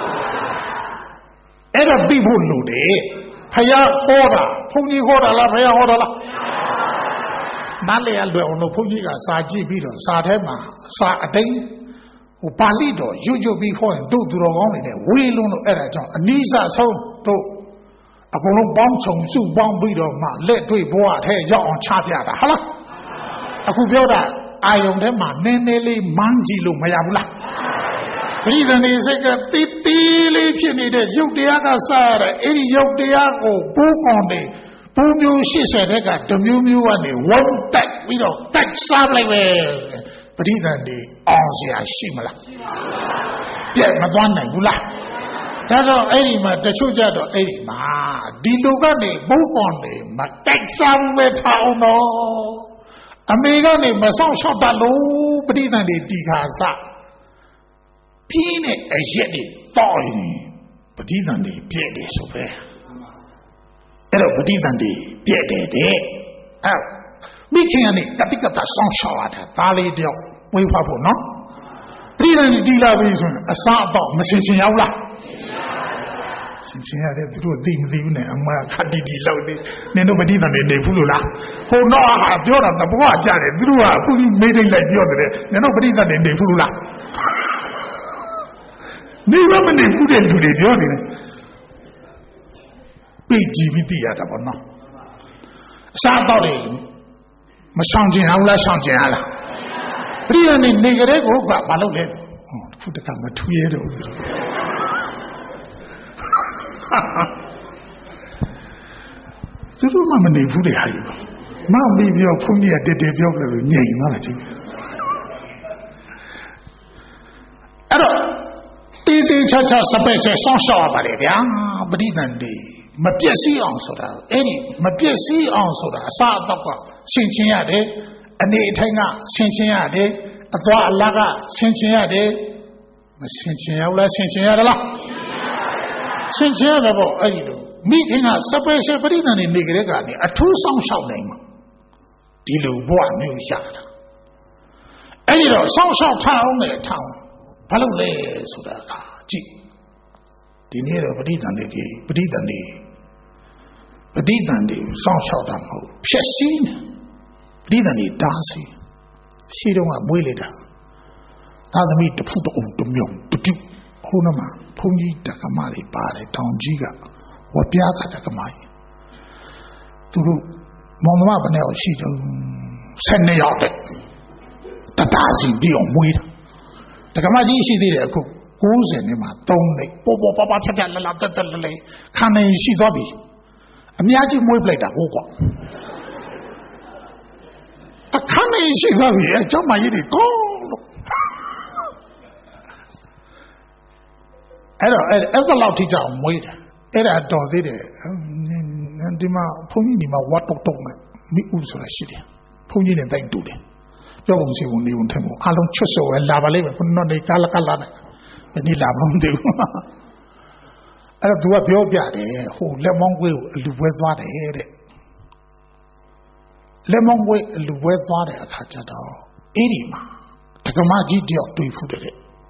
而这并不努力他要喝的碰你喝的了他要喝的了哪里啊乱了碰你个杀鸡比了杀太嘛杀一堆我把里头有就比好人都做到讲里的围拢了二来讲你杀手都啊公龙帮从树帮比了嘛来对波啊太要往差价的好了啊股票的啊用的嘛奶奶里满几路没有啦所以呢这个滴滴里片里的有第二个啥的一有第二个不光的不မျိုးရှိစေတဲ့ကတမျိုးမျိုးကနေဝတ်တက်ပြီးတော့တက်စားလိုက်ပဲပရိသတ်တွေအောင်เสียရှိမလားရှိပါဘူးပြက်မသွားနိုင်ဘူးလားဒါတော့အဲ့ဒီမှာတချို့ကြတော့အဲ့ဒီမှာဒီလူကနေဘုံပေါ်နေမတက်စားဘူးပဲထားအောင်တော့အမေကနေမဆောင်ရှောက်တတ်လို့ပရိသတ်တွေတီခါစပြင်းနဲ့အရက်တွေတောက်ရင်ပရိသတ်တွေပြည့်တယ်ဆိုပဲအဲ့တော့ပဋိသန္ဓေပြည့်တယ်တဲ့အဲမိခင်ကနေတတိကတဆောင်းရှောက်ရတာဒါလေးတယောက်ဝေးဖတ်ဖို့နော်ပဋိသန္ဓေတီးလာပြီဆိုရင်အစားအတော့မစင်စင်ရောက်လားစင်စင်ရတယ်သူတို့သိမသိဘူးနဲ့အမခတ်တီတီလောက်နေနင်တို့ပဋိသန္ဓေနေဘူးလို့လားဟိုတော့ဟာပြောတာတဘွားကြတယ်သူတို့ကအခုကြီးမေးတိတ်လိုက်ပြောတယ်နင်တို့ပဋိသန္ဓေနေဘူးလို့လားနေမမနေဘူးတဲ့လူတွေပြောနေတယ်被击毙地下的不孬，啥道理？没上进啊，我来上进了。别人的那个人给我管把路来，哦，不得干嘛推的，哈哈。这都慢慢内部的还有，慢慢比较碰见点点标个年嘛了这个。哎喽，对对恰恰十八岁上小吧的呀，不离难的。မပြည့်စည်အောင်ဆိုတာအဲ့ဒီမပြည့်စည်အောင်ဆိုတာအစားအသောက်ကဆင်ခြင်ရတယ်အနေအထိုင်ကဆင်ခြင်ရတယ်အသွားအလာကဆင်ခြင်ရတယ်မဆင်ခြင်ရဘူးလားဆင်ခြင်ရလားဆင်ခြင်ရတယ်ပေါ့အဲ့ဒီလိုမိခင်ကစပယ်ရှယ်ပရိသတ်နေနေကြတဲ့ကနေအထူးဆောင်ရှောက်နိုင်မှာဒီလိုဘဝမျိုးရတာအဲ့ဒီတော့ဆောင်ရှောက်ထားအောင်နဲ့ထားအောင်ဘာလို့လဲဆိုတာကကြည့်ဒီနေ့တော့ပရိသတ်နေဒီပရိသတ်နေပဋိသန္ဓေစောင့်ရှောက်တာမဟုတ်ဖြည့်စည်းပဋိသန္ဓေတားစီရှိတော့ကမွေးလိုက်တာသာသမီတဖူတအုံတမြုံတပြုတ်ခုနမှာဘုန်းကြီးတက္ကမတွေပါတယ်တောင်ကြီးကဝပြားကတက္ကမကြီးသူတို့မောင်မဘယ်နဲ့ရှိတော့ဆယ်နှစ်ယောက်တဲ့တတားစီပြီးအောင်မွေးတာတက္ကမကြီးရှိသေးတယ်အခုကိုးဆယ်နှစ်မှာသုံးနှစ်ပေါ်ပေါ်ပပဖြတ်ဖြတ်လလတက်တက်လလေခန္ဓာရှိသွားပြီအများကြီးမွေးပလိုက်တာဟုတ်ကွာအခမ်းအနားရှိသွားပြီအကြောင်းမကြီးတွေကောင်းလို့အဲ့တော့အဲ့အဲ့ဘလောက်ထိကြအောင်မွေးတယ်အဲ့ဒါတော်သေးတယ်ဒီမှာဘုန်းကြီးဒီမှာဝတ်တုတ်တုတ်နဲ့မိဥဆိုတာရှိတယ်ဘုန်းကြီးနဲ့တိုက်တူတယ်ပြောပုံစီဝင်နေဝင်ထဲမှာအလုံးချွတ်စော်လာပါလိမ့်မယ်ခုနော်နေကလကလာနဲ့ဒီလာမလို့တယ်အဲ့တော့သူကပြောပြတယ်ဟိုလက်မောင်းကွေးကိုအလူပွဲသွားတယ်တဲ့လက်မောင်းကွေးအလူပွဲသွားတဲ့အခါကျတော့အဲ့ဒီမှာတက္ကမကြီးတယောက်တွေ့ဖူးတယ်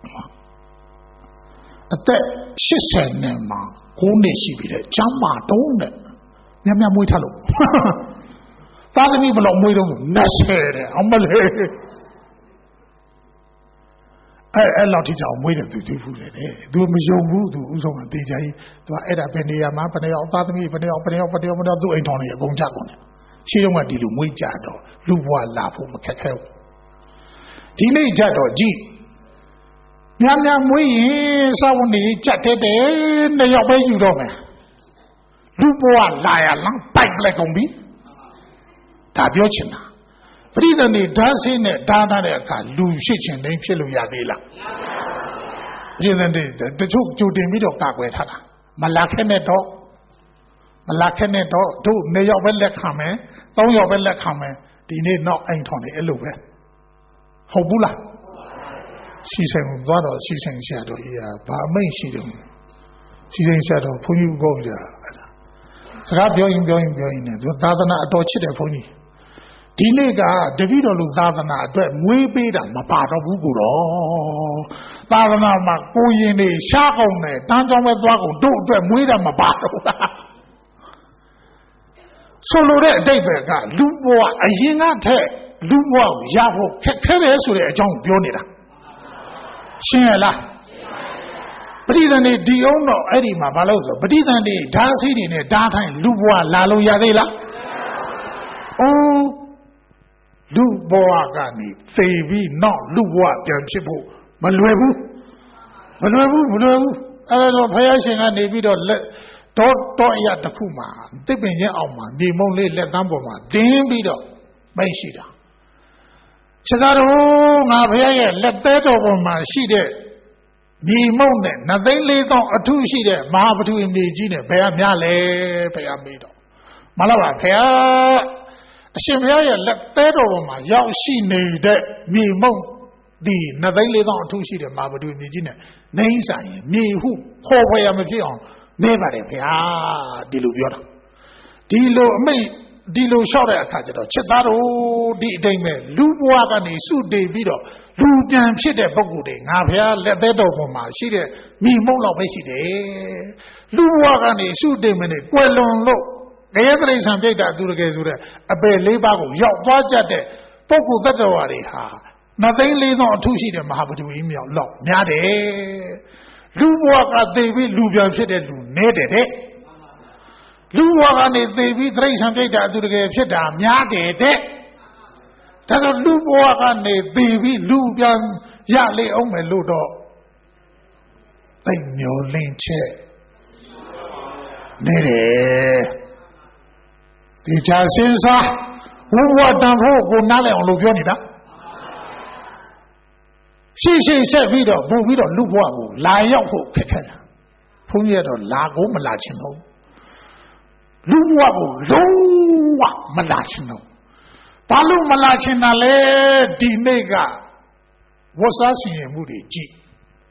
တဲ့အသက်ရှစ်ဆယ်နဲ့မှကိုးနှစ်ရှိပြီတဲ့ကျမ်းမာတုံးတဲ့မြတ်မြတ်မွေးထားလို့သာသမီဘယ်လောက်မွေးတော့နှစ်ဆယ်တဲ့အောင်မလေးအဲအဲ့လောက်ထိကြောင်မွေးတယ်သူသူဖူးတယ်တဲ့သူမယုံဘူးသူဥဆုံးကတေချာကြီးသူကအဲ့ဒါပဲနေရာမှာဘယ်နှယောက်သားသမီးဘယ်နှယောက်ဘယ်နှယောက်ဘယ်နှယောက်ဘယ်နှယောက်သူ့အိမ်ထောင်နေအကုန်ကြကုန်တယ်ရှင်းတော့ကဒီလိုမွေးကြတော့လူဘဝလာဖို့မခက်ခဲဘူးဒီနေ့ကြတော့ကြည့်များများမွေးရင်စာဝန်နေကြက်တဲ့တဲ့နှစ်ယောက်ပဲယူတော့မယ်လူဘဝလာရလမ်းပိုက်လိုက်ကုန်ပြီဒါပြောချင်တာပရိသတ်နေဓာတ်စင်းနဲ့ဓာတ်ထားတဲ့အခါလူရှိချင်တိုင်းဖြစ်လို့ရသေးလားပရိသတ်နေတချို့ကြိုတင်ပြီးတော့ကာကွယ်ထားတာမလာခဲ့နဲ့တော့မလာခဲ့နဲ့တော့တို့နှစ်ယောက်ပဲလက်ခံမယ်သုံးယောက်ပဲလက်ခံမယ်ဒီနေ့နောက်အိမ်ထောင်နေအဲ့လိုပဲဟုတ်ဘူးလားစီစဉ်သွားတော့စီစဉ်ဆရာတော်ကြီးကဘာအမိန့်ရှိတယ်စီစဉ်ဆရာတော်ဘုန်းကြီးကောကြစကားပြောရင်ပြောရင်ပြောရင်လည်းသူသာသနာအတော်ချစ်တယ်ဘုန်းကြီးဒီနေ့ကတပည့်တော်လူသာသနာအတွက်မွေးပေးတာမပါတော့ဘူးကိုတော့သာသနာမှာကိုရင်နေရှားကုန်တယ်တန်းကြောင်းပဲသွားကုန်တို့အတွက်မွေးတာမပါတော့ဘူးဆိုလိုတဲ့အတိတ်ပဲကလူဘဝအရင်ကထက်လူဘဝကိုရဖို့ခက်ခဲတယ်ဆိုတဲ့အကြောင်းပြောနေတာရှင်းရလားပဋိသန္ဓေဒီအောင်တော့အဲ့ဒီမှာဘာလို့ဆိုပဋိသန္ဓေဓာတ်စီးတွေနဲ့ဓာတ်ထိုင်လူဘဝလာလို့ရသေးလားအိုးလူဘဝကနေသိပြီးနောက်လူဘဝပြန်ဖြစ်ဖို့မလွယ်ဘူးမလွယ်ဘူးမလွယ်ဘူးအဲ့တော့ဘုရားရှင်ကနေပြီးတော့လက်တော့တော့အရာတစ်ခုမှာသစ်ပင်ရဲ့အောက်မှာမြေမုံလေးလက်သန်းပေါ်မှာတင်းပြီးတော့မိတ်ရှိတာခြေသားတော်ငါဘုရားရဲ့လက်သေးတော်ပေါ်မှာရှိတဲ့မြေမုံနဲ့နသိန်းလေးသောအထုရှိတဲ့မဟာပထဝီမြေကြီးနဲ့ဘယ်ကများလဲဘုရားမေးတော့မလားပါဘုရားအရှင်ဘုရားရဲ့လက်သေးတော်ပေါ်မှာရောက်ရှိနေတဲ့မြေမုံဒီနသိန်းလေးသောအထုရှိတဲ့မဟာပထဝီမြေကြီးနဲ့နှိမ့်ဆိုင်ရင်မြေဟုခေါ်ဖွယ်ရမဖြစ်အောင်နေပါတယ်ဘုရားဒီလိုပြောတာဒီလိုအမိတ်ဒီလိုလျှောက်တဲ့အခါကျတော့ချစ်သားတို့ဒီအတိတ်မဲ့လူဘဝကနေစုတည်ပြီးတော့လူပြန်ဖြစ်တဲ့ပုဂ္ဂိုလ်တွေငါဘုရားလက်သေးတော်ပေါ်မှာရှိတဲ့မိမုံလောက်ပဲရှိတယ်လူဘဝကနေစုတည်မနေကွယ်လွန်လို့ငရဲတိရစ္ဆာန်ပြိတ္တာသူတကယ်ဆိုတဲ့အပယ်လေးပါးကိုရောက်သွားကြတဲ့ပုဂ္ဂိုလ်သတ္တဝါတွေဟာနသိန်းလေးသောအထုရှိတဲ့မဟာပထဝီမြောက်လောက်များတယ်လူဘဝကသိပြီးလူပြန်ဖြစ်တဲ့လူနဲတယ်တဲ့လူဘဝကနေသိပြီးတိရစ္ဆာန်ပြိတ္တာသူတကယ်ဖြစ်တာများတယ်တဲ့ဒါဆိုလူဘဝကနေသိပြီးလူပြန်ရလေအောင်မယ်လို့တော့သိမျောလင့်ချက်နေတယ်ဒီချာစဉ်းစားဝဘဝတန်ဖို့ကိုနားလည်အောင်လို့ပြောနေတာရှိရှိဆက်ပြီးတော့ပို့ပြီးတော့လူဘဝကိုလာရောက်ဖို့ခက်ခဲတာဘုန်းကြီးကတော့လာကိုမလာချင်ဘူးလူဘဝကိုလုံးဝမလာချင်ဘူးဘာလို့မလာချင်တာလဲဒီနေ့ကဝတ်စားစီရင်မှုတွေကြည့်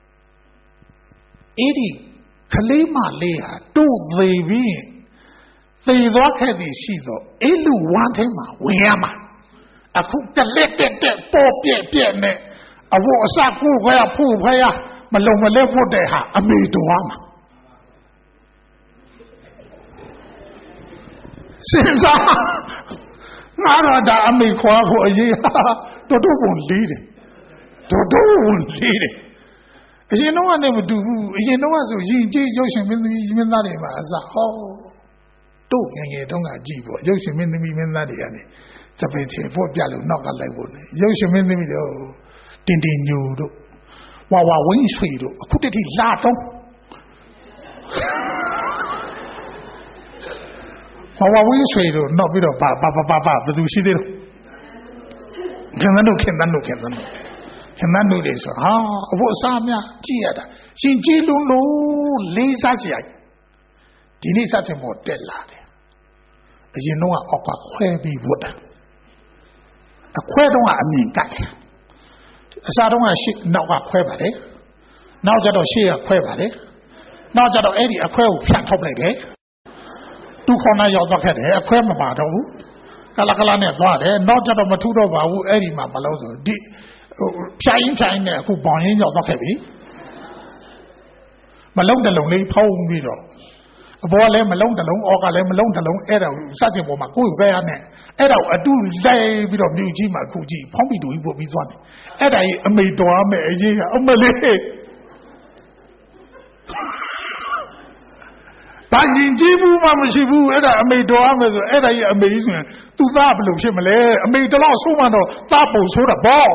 အဲ့ဒီကလေးမလေးဟာတို့သေးပြီးသေသွားခဲ့သည်ရှိတော့အဲ့လူဝမ်းထဲမှာဝင်ရမှာအခုတလက်တက်တက်ပေါ်ပြက်ပြက်နဲ့အဝတ်အစားကိုခွဲဖို့ခွဲရမလုံမလဲဖို့တဲ့ဟာအမေတော်မှာစဉ်းစားငါတော့ဒါအမေခွာဖို့အရေးတော်တော်ဝင်လေးတယ်တော်တော်ဝင်လေးတယ်အရင်တော့ကနေမတူဘူးအရင်တော့ဆိုရင်ကြီးရုပ်ရှင်မင်းသမီးမင်းသားတွေမှာအစားဟောတို့ငယ်ငယ်တုန်းကကြည့်ပေါ့ရုပ်ရှင်မင်းသမီးမင်းသားတွေကနေစပယ်ချေဖို့ပြလို့နောက်ကလိုက်ဖို့လေရုပ်ရှင်မင်းသမီးတို့တင်တင်ညိုတို့ဝါဝါဝင်းရွှေတို့အခုတည်းလာတော့ဝါဝါဝင်းရွှေတို့နောက်ပြီးတော့ပါပါပါပါဘယ်သူရှိသေးလဲခင်ဗျားတို့ခင်ဗျားတို့ခင်ဗျားတို့ခင်ဗျားတို့တွေဆိုဟာအဖို့အစားများကြည့်ရတာရှင်ကြည်လုံးလုံးလေးစားစရာဒီနေ့စသဖြင့်ပေါ်တက်လာတယ်အရင်တော့အောက်ကခွဲပြီးဝတ်တာအခွဲတော့အမြင်ကတ်တယ်အစားတော့ရှေ့နောက်ကခွဲပါတယ်နောက်ကျတော့ရှေ့ကခွဲပါတယ်နောက်ကျတော့အဲ့ဒီအခွဲကိုဖြတ်ထုတ်လိုက်တယ်သူခေါင်းနဲ့ရောက်သွားခဲ့တယ်အခွဲမပါတော့ဘူးကလကလနဲ့သွားတယ်နောက်ကျတော့မထုတော့ပါဘူးအဲ့ဒီမှာမလို့ဆိုဒီဖြိုင်းဖြိုင်းနဲ့အခုပေါင်ရင်းရောက်သွားခဲ့ပြီမလုံးတလုံးလေးဖုံးပြီးတော့အပေါ်ကလည်းမလုံးတလုံးအောက်ကလည်းမလုံးတလုံးအဲ့ဒါကိုစတဲ့ပေါ်မှာကိုယ်ကိုယ်ရနဲ့အဲ့ဒါကိုအတူလိုက်ပြီးတော့မြူကြီးမှာခုကြီးဖောင်းပြီးတူကြီးပို့ပြီးသွားတယ်အဲ့ဒါကြီးအမိတော်ရမယ်အရေးကအမလေးဘာရင်ကြည့်ဘူးမှမရှိဘူးအဲ့ဒါအမိတော်ရမယ်ဆိုအဲ့ဒါကြီးအမိကြီးဆိုရင်သူသားဘယ်လိုဖြစ်မလဲအမိတော်တော့ဆုံးမတော့သားပုံဆိုးတာပေါ့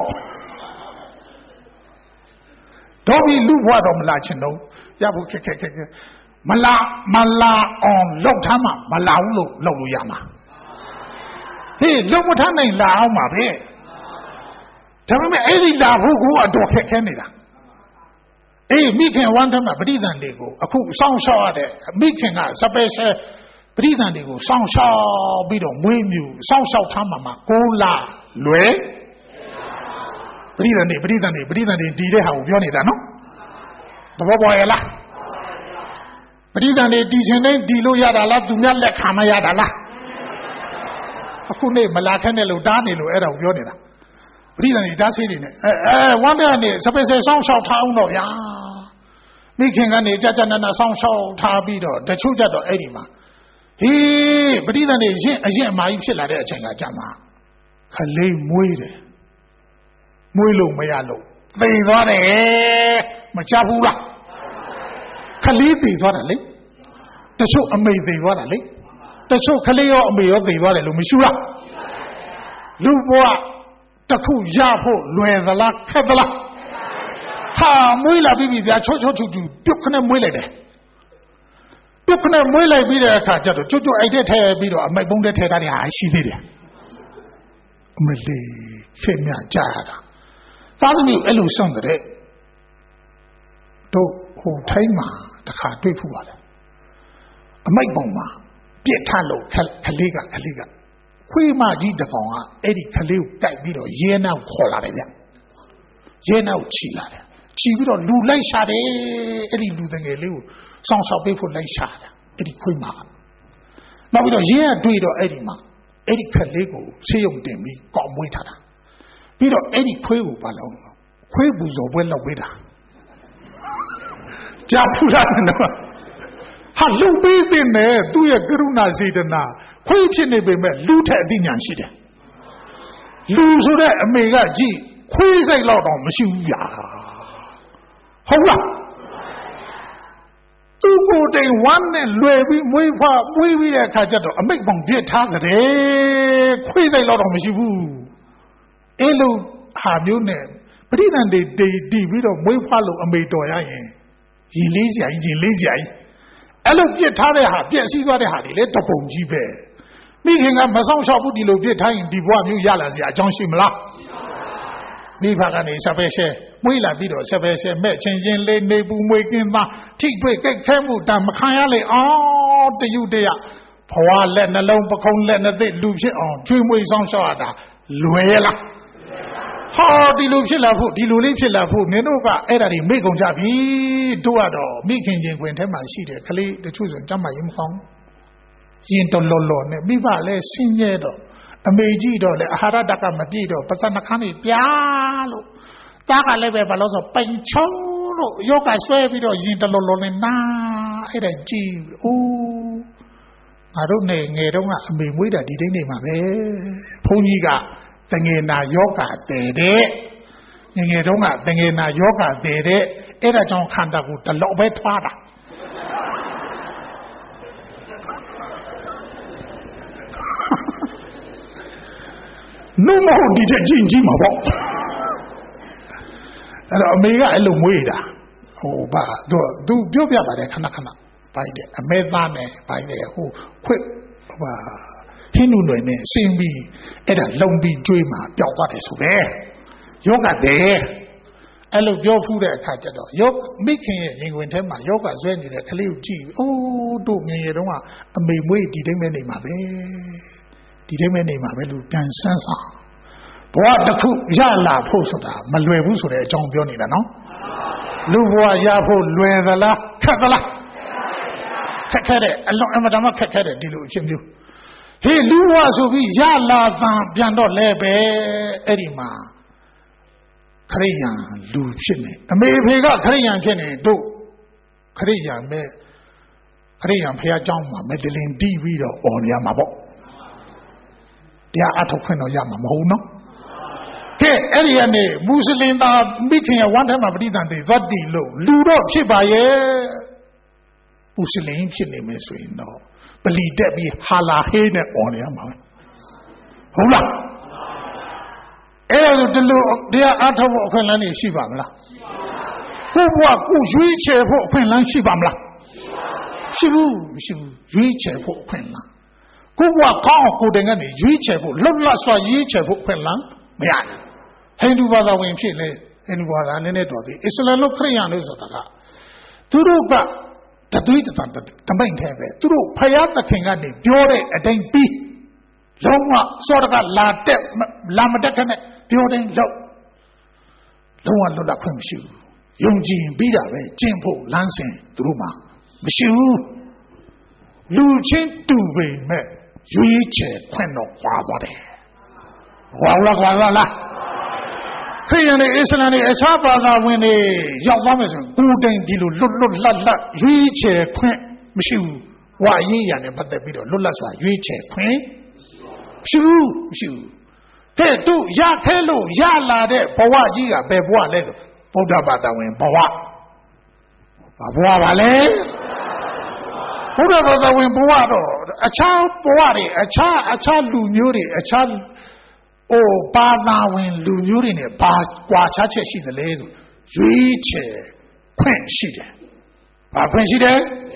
တော့ဒီလူဘွားတော့မလာချင်တော့ရဖို့ခက်ခက်ခက်ခက်မလာမလာအောင်လောက်ထားမှမလာဘူးလို့လောက်လို့ရမှာဟေးလောက်မထားနိုင်လာအောင်ပါပဲဒါပေမဲ့အဲ့ဒီလာဖို့ကအတော်ခက်ခဲနေတာအေးမိခင်ဝမ်းထမ်းမှာပဋိသန္ဓေကိုအခုစောင့်ရှောက်ရတဲ့မိခင်က special ပဋိသန္ဓေကိုစောင့်ရှောက်ပြီးတော့မွေးမြူစောင့်ရှောက်ထားမှာမှာကိုးလလွယ်ပဋိသန္ဓေပဋိသန္ဓေပဋိသန္ဓေဒီတဲ့ဟာကိုပြောနေတာနော်သဘောပေါက်ရဲ့လားပဋိသန္ဓေဒီခြင်းနဲ့ဒီလို့ရတာလားသူများလက်ခံမရတာလားအခုနေ့မလာခက်နဲ့လို့တားနေလို့အဲ့ဒါကိုပြောနေတာပဋိသန္ဓေတားဆေးနေနဲ့အဲအဲဝမ်းတဲ့နေစပယ်ဆယ်စောင့်ရှောက်ထားအောင်တော့ဗျာမိခင်ကနေကြကြနနစောင့်ရှောက်ထားပြီးတော့တချို့ကြတော့အဲ့ဒီမှာဟေးပဋိသန္ဓေရင်အရင်အမာကြီးဖြစ်လာတဲ့အချိန်ကကြာမှာခလေးမွေးတယ်မွေးလို့မရလို့သိသွားတယ်မချဘူးလားခလေးသိသွားတယ်လေတချို့အမေသိသွားတာလေတချို့ခလေးရောအမေရောသိသွားတယ်လို့မရှိဘူးလားလူဘဝတခုရဖို့လွယ်သလားခက်သလားဟာမွေးလာပြီးပြီဗျာချောချောချူချူပြုတ်ခနဲ့မွေးလိုက်တယ်ပြုတ်ခနဲ့မွေးလိုက်ပြီးတဲ့အခါကျတော့ကျွတ်ကျွတ်အိုက်တဲ့ထဲပြီးတော့အမိုက်ပုံးတဲ့ထဲတာတွေဟာရှိသေးတယ်အမလေးဖြစ်မြကြရတာသားသမီးအဲ့လိုဆုံးတဲ့တို့ဟိုထိုင်းမှာတခါတွေ့ဖူးပါတယ်အမိုက်ပုံမှာပြစ်ထလို့ခလေးကခလေးကခွေးမကြီးတကောင်ကအဲ့ဒီခလေးကိုတိုက်ပြီးတော့ရဲနောက်ခေါ်လာတယ်ဗျရဲနောက်ချီလာတယ်ချီပြီးတော့လူလိုက်ရှာတယ်အဲ့ဒီလူငယ်လေးကိုစောင့်ရှောက်ပေးဖို့လိုက်ရှာတယ်အဲ့ဒီခွေးမကနောက်ပြီးတော့ရဲကတွေ့တော့အဲ့ဒီမှာအဲ့ဒီခလေးကိုဆေးရုံတင်ပြီးကောက်မွေးထားတာပြီးတော့အဲ့ဒီခွေးကိုဘာလို့ခွေးပူဇော်ပွဲလုပ်ပေးတာကြာဖူးတာနော်ဟာလူပေးတဲ့နဲ့သူ့ရဲ့ကရုဏာစေတနာခွေးဖြစ်နေပေမဲ့လူထက်အသိဉာဏ်ရှိတယ်လူဆိုတဲ့အမေကကြည့်ခွေးစိတ်တော့မရှိဘူးဗျာဟုတ်လားသူကိုယ်တိုင်ဝမ်းနဲ့လွယ်ပြီးမွေးဖွားမွေးပြီးတဲ့အခါကျတော့အမိတ်ပေါင်ပြစ်ထားကြတယ်ခွေးစိတ်တော့မရှိဘူးအဲ့လိုဟာမျိုးနဲ့ပဋိသန္ဓေတည်တည်ပြီးတော့မွေးဖွားလို့အမေတော်ရရင်ရင်လေးစရာကြီးရင်လေးစရာကြီးအဲ့လိုပြစ်ထားတဲ့ဟာပြည့်စည်သွားတဲ့ဟာတွေလေတပုံကြီးပဲမိခင်ကမဆောင်ရှောက်ဘူးဒီလိုပြစ်ထားရင်ဒီဘဝမျိုးရလာစရာအကြောင်းရှိမလားမိဘကနေစပယ်ရှယ်မွေးလာပြီးတော့စပယ်ရှယ်မဲ့ချင်းချင်းလေးနေပူမွေကင်းသားထိတွေ့ကြိတ်ခဲမှုတမခံရလေအောင်တယူတရဘဝလက်နှလုံးပခုံးလက်နှစ်သိလူဖြစ်အောင်ကျွေးမွေးဆောင်ရှောက်ရတာလွယ်လားဟောဒီလိုဖြစ်လာဖို့ဒီလိုလေးဖြစ်လာဖို့နင်တို့ကအဲ့ဒါတွေမေ့ကုန်ကြပြီတို့ကတော့မိခင်ချင်းခွင်ထဲမှာရှိတယ်ကလေးတချို့ဆိုကြမ်းမရင်မကောင်းရင်တော်လော်လော်နဲ့မိဘလည်းဆင်းရဲတော့အမေကြီးတော့လည်းအာဟာရတကမပြည့်တော့ပစနှခမ်းတွေပြားလို့သားကလည်းပဲဘာလို့ဆိုပိန်ချုံလို့ယောဂဆွဲပြီးတော့ရင်တော်လော်လော်နဲ့နာအဲ့ဒါကြည့်အိုးငါတို့နေငယ်တုန်းကအမေမွေးတာဒီတိုင်းနေမှာပဲဘုန်းကြီးကတငယ်နာယောဂတည်တဲ့ငငယ်တုန်းကတငယ်နာယောဂတည်တဲ့အဲ့ဒါကြောင့်ခန္ဓာကိုယ်တလောက်ပဲထွားတာနုမဟုတ်ဒီတဲ့ကြင်ကြီးမှာပေါ့အဲ့တော့အမေကအဲ့လိုမွေးတာဟိုဘာသူသူပြောပြပါတယ်ခဏခဏပိုင်းတယ်အမေသားနဲ့ပိုင်းတယ်ဟိုခွတ်ဟိုဘာဟင်းနုတွေနဲ့ဆင်းပြီးအဲ့ဒါလုံပြီးကျွေးမှာပျောက်သွားတယ်ဆိုပဲယောဂတဲ့အဲ့လိုပြောဖူးတဲ့အခါကျတော့ယောမိခင်ရဲ့ရင်ဝင်ထဲမှာယောဂဆွဲနေတဲ့ကလေးကိုကြည့်အိုးတို့ငယ်ရတုန်းကအမေမွေးဒီတိုင်းပဲနေမှာပဲဒီတိုင်းပဲနေမှာပဲလို့ပြန်ဆန်းစားဘဝတစ်ခုရလာဖို့ဆိုတာမလွယ်ဘူးဆိုတဲ့အကြောင်းပြောနေတာနော်လူဘဝရဖို့လွယ်သလားခက်သလားခက်ခဲတဲ့အလွန်အမတန်မှခက်ခဲတဲ့ဒီလိုအဖြစ်မျိုးဟေးလူဘဝဆိုပြီးရလာသံပြန်တော့လဲပဲအဲ့ဒီမှာခရိယာလူဖြစ်နေအမေဖေကခရိယာဖြစ်နေတို့ခရိယာမဲ့ခရိယံဖះเจ้าမှာမက်ဒလင်တီးပြီးတော့អော်နေရမှာပေါ့တရားအထုတ်ခွင့်တော့ရမှာမဟုတ်နော်ကဲအဲ့ဒီကနေမွတ်စလင်သားမိခင်ရဲ့ဝမ်းထဲမှာပဋိသန္ဓေသတ္တိလို့လူတော့ဖြစ်ပါရဲ့မွတ်စလင်ဖြစ်နေမယ်ဆိုရင်တော့ပလီတက်ပြီးဟာလာဟေးနဲ့អော်နေရမှာဟုတ်လားအဲ့ဒါဆိုဒီလိုတရားအထုတ်ဖို့အခွင့်အလမ်းတွေရှိပါမလားရှိပါဘူးကိုဘွားကိုရွေးချယ်ဖို့အခွင့်အလမ်းရှိပါမလားရှိဘူးမရှိဘူးရွေးချယ်ဖို့အခွင့်အလမ်းကိုဘွားကောင်းကိုတိုင်ကနေရွေးချယ်ဖို့လွတ်လပ်စွာရွေးချယ်ဖို့အခွင့်အလမ်းမရဘူးဟိန္ဒူဘာသာဝင်ဖြစ်လေဟိန္ဒူဘာသာနည်းနည်းတော်သေးအစ္စလာမ်လို့ခရစ်ယာန်လို့ဆိုတာကသူတို့ကတသွေးတန်တမိန်ထဲပဲသူတို့ဖယားသခင်ကနေပြောတဲ့အတိုင်းပြီးလုံးဝစောတကလာတက်လာမတက်ခနဲ့ပြောတိုင်းလောက်လုံးဝလွတ်လပ်ခွင့်မရှိဘူးယုံကြည်ပြီးတာပဲကျင့်ဖို့လမ်းစဉ်သူတို့မှာမရှိဘူးလူချင်းတူပေမဲ့ရွေးချယ်ခွင့်တော့ကွာသွားတယ်ကွာလားကွာလားခရိယန်နဲ့အစ္စလာမ်နဲ့အခြားဘာသာဝင်တွေရောက်သွားမယ်ဆိုရင်ကိုယ်တိုင်ဒီလိုလွတ်လွတ်လပ်လပ်ရွေးချယ်ခွင့်မရှိဘူးဝါရေးရနဲ့ပတ်သက်ပြီးတော့လွတ်လပ်စွာရွေးချယ်ခွင့်မရှိဘူးမရှိဘူးတဲ့သူရခဲလို့ရလာတဲ့ဘဝကြီးကဘယ်ဘဝလဲဆိုဗုဒ္ဓဘာသာဝင်ဘဝဘာဘဝပါလဲဘုရားဘာသာဝင်ဘဝတော့အခြားဘဝတွေအခြားအခြားလူမျိုးတွေအခြားအိုဘာသာဝင်လူမျိုးတွေနဲ့ဘာကွာခြားချက်ရှိသလဲဆိုရွေးချယ်ခွင့်ရှိတယ်။ဘာခွင့်ရှိတယ်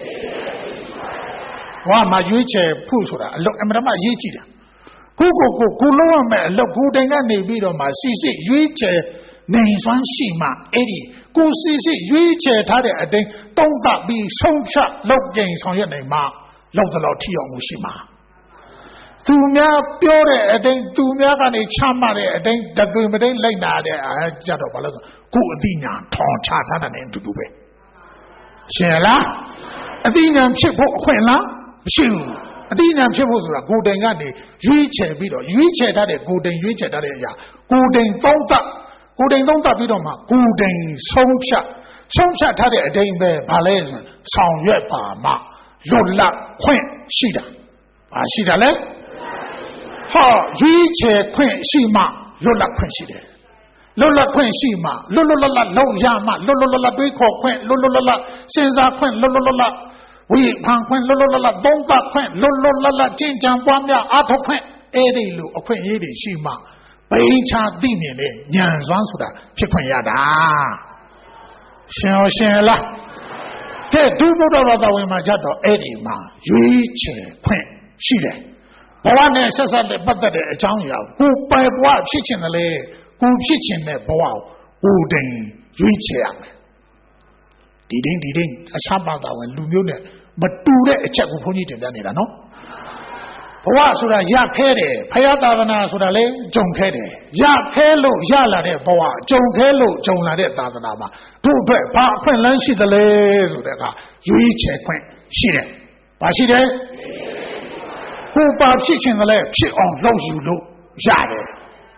။ဘဝမှာရွေးချယ်ဖို့ဆိုတာအလုပ်အမှန်တမ်းအရေးကြီးတယ်။ကိုကိုကိုကိုလုံးဝမဲ့အလုပ်ကိုတိုင်ကနေပြီးတော့မှစီစစ်ရွေးချယ်နိုင်စွမ်းရှိမှအဲ့ဒီကိုစီစစ်ရွေးချယ်ထားတဲ့အတိုင်းတုံးတပြီးဆုံးဖြတ်လုပ်ကြင်ဆောင်ရွက်နိုင်မှလောက်တော့ထီအောင်မှုရှိမှာသူများပြောတဲ့အတိုင်းသူများကနေချမှတ်တဲ့အတိုင်းတသွေမတိုင်းလိုက်နာတဲ့အဲကြတော့ဘာလို့ဆိုကိုအသိဉာဏ်ထောင်ချထားတာနဲ့အတူတူပဲရှင်လားအသိဉာဏ်ဖြစ်ဖို့အခွင့်လားမရှိဘူးအသိဉာဏ်ဖြစ်ဖို့ဆိုတာကိုယ်တိုင်ကနေရွေးချယ်ပြီးတော့ရွေးချယ်ထားတဲ့ကိုယ်တိုင်ရွေးချယ်ထားတဲ့အရာကိုယ်တိုင်သုံးသပ်ကိုယ်တိုင်သုံးသပ်ပြီးတော့မှကိုယ်တိုင်ဆုံးဖြတ်ဆုံးဖြတ်ထားတဲ့အတိုင်းပဲဘာလဲဆိုဆောင်ရွက်ပါမှလွတ်လပ်ခွင့်ရှိတာဘာရှိတာလဲဟောရွေးချယ်ခွင့်ရှိမှလွတ်လပ်ခွင့်ရှိတယ်လွတ်လပ်ခွင့်ရှိမှလွတ်လွတ်လပ်လပ်လုံရမှလွတ်လွတ်လပ်လပ်တွေးခေါ်ခွင့်လွတ်လွတ်လပ်လပ်စဉ်းစားခွင့်လွတ်လွတ်လပ်လပ်ဝိဖန်ခွင့်လွတ်လွတ်လပ်လပ်သုံးသပ်ခွင့်လွတ်လွတ်လပ်လပ်ကျင့်ကြံပွားများအားထုတ်ခွင့်အဲ့ဒီလိုအခွင့်အရေးတွေရှိမှပိဋကသိမြင်တဲ့ဉာဏ်စွမ်းဆိုတာဖြစ်ခွင့်ရတာရှင်ရောရှင်လားကဲဒုဗုဒ္ဓဘာသာဝင်မှာကြတော့အဲ့ဒီမှာရွေးချယ်ခွင့်ရှိတယ်ဘဝနဲ့ဆက်ဆက်တဲ့ပတ်သက်တဲ့အကြောင်းအရာကိုပိုင်ဘဝဖြစ်ခြင်းတည်းကိုဖြစ်ခြင်းတဲ့ဘဝကိုတိုင်ရွေးချယ်ရမယ်ဒီတိုင်းဒီတိုင်းအခြားဘာသာဝင်လူမျိုးနဲ့မတူတဲ့အချက်ကိုဘုန်းကြီးတင်ပြနေတာနော်ဘဝဆိုတာရခဲတယ်ဖယားသာသနာဆိုတာလေကြုံခဲတယ်ရခဲလို့ရလာတဲ့ဘဝကြုံခဲလို့ကြုံလာတဲ့သာသနာမှာတို့အတွက်ဘာအခွင့်အလမ်းရှိသလဲဆိုတဲ့အခါရွေးချယ်ခွင့်ရှိတယ်ဘာရှိတယ်ကိုပါဖြစ်ခြင်းလည်းဖြစ်အောင်လုပ်ယူလို့ရတယ်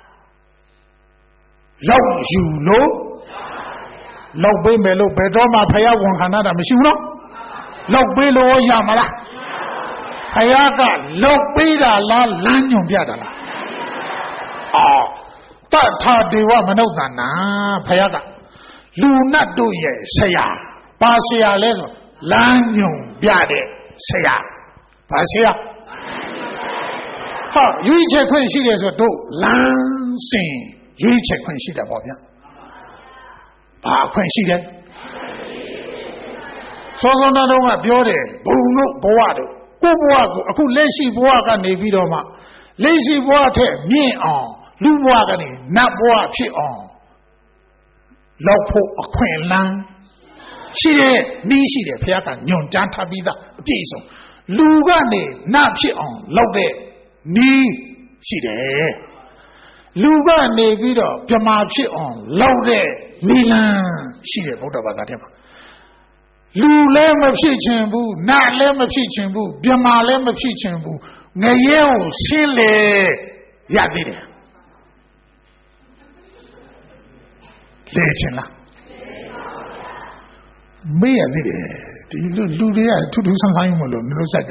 လုပ်ယူလို့လုပ်ပေးမယ်လို့ဘယ်တော့မှဖယားဝန်ခံတာမရှိဘူးနော်လုပ်ပေးလို့ရမလားဖယားကလုပ်ပေးတာလားလမ်းညွန်ပြတာလားအော်တထာဒေဝမနုဿာနာဖယားကလူနတ်တို့ရဲ့ဆရာဘာဆရာလဲဆိုလမ်းညွန်ပြတဲ့ဆရာဘာဆရာဟာရွေးချယ်ခွင့်ရှိတယ်ဆိုတော့လမ်းစဉ်ရွေးချယ်ခွင့်ရှိတယ်ပေါ့ဗျာဘာခွင့်ရှိတယ်သောသောနာတော်ကပြောတယ်ဘုံတို့ဘဝတို့ကိုဘဝကိုအခုလက်ရှိဘဝကနေပြီးတော့မှလက်ရှိဘဝထက်မြင့်အောင်လူဘဝကနေနတ်ဘဝဖြစ်အောင်လောက်ဖို့အခွင့်အလမ်းရှိတယ်နီးရှိတယ်ဘုရားကညွန်ကြားထားပြီးသားအပြည့်စုံလူကနေနတ်ဖြစ်အောင်လောက်တဲ့နီးရှိတယ်လူကနေပြီးတော့ပြမာဖြစ်အောင်လောက်တဲ့နီလန်းရှိတယ်ဗုဒ္ဓဘာသာထဲမှာလူလည်းမဖြစ်ချင်ဘူးနတ်လည်းမဖြစ်ချင်ဘူးပြမာလည်းမဖြစ်ချင်ဘူးငရဲကိုရှင်းလေရသေးတယ်လေချင်လားမေးရသေးတယ်ဒီလူလူတွေကထူးထူးဆန်းဆန်းမလို့မျိုးဆက်က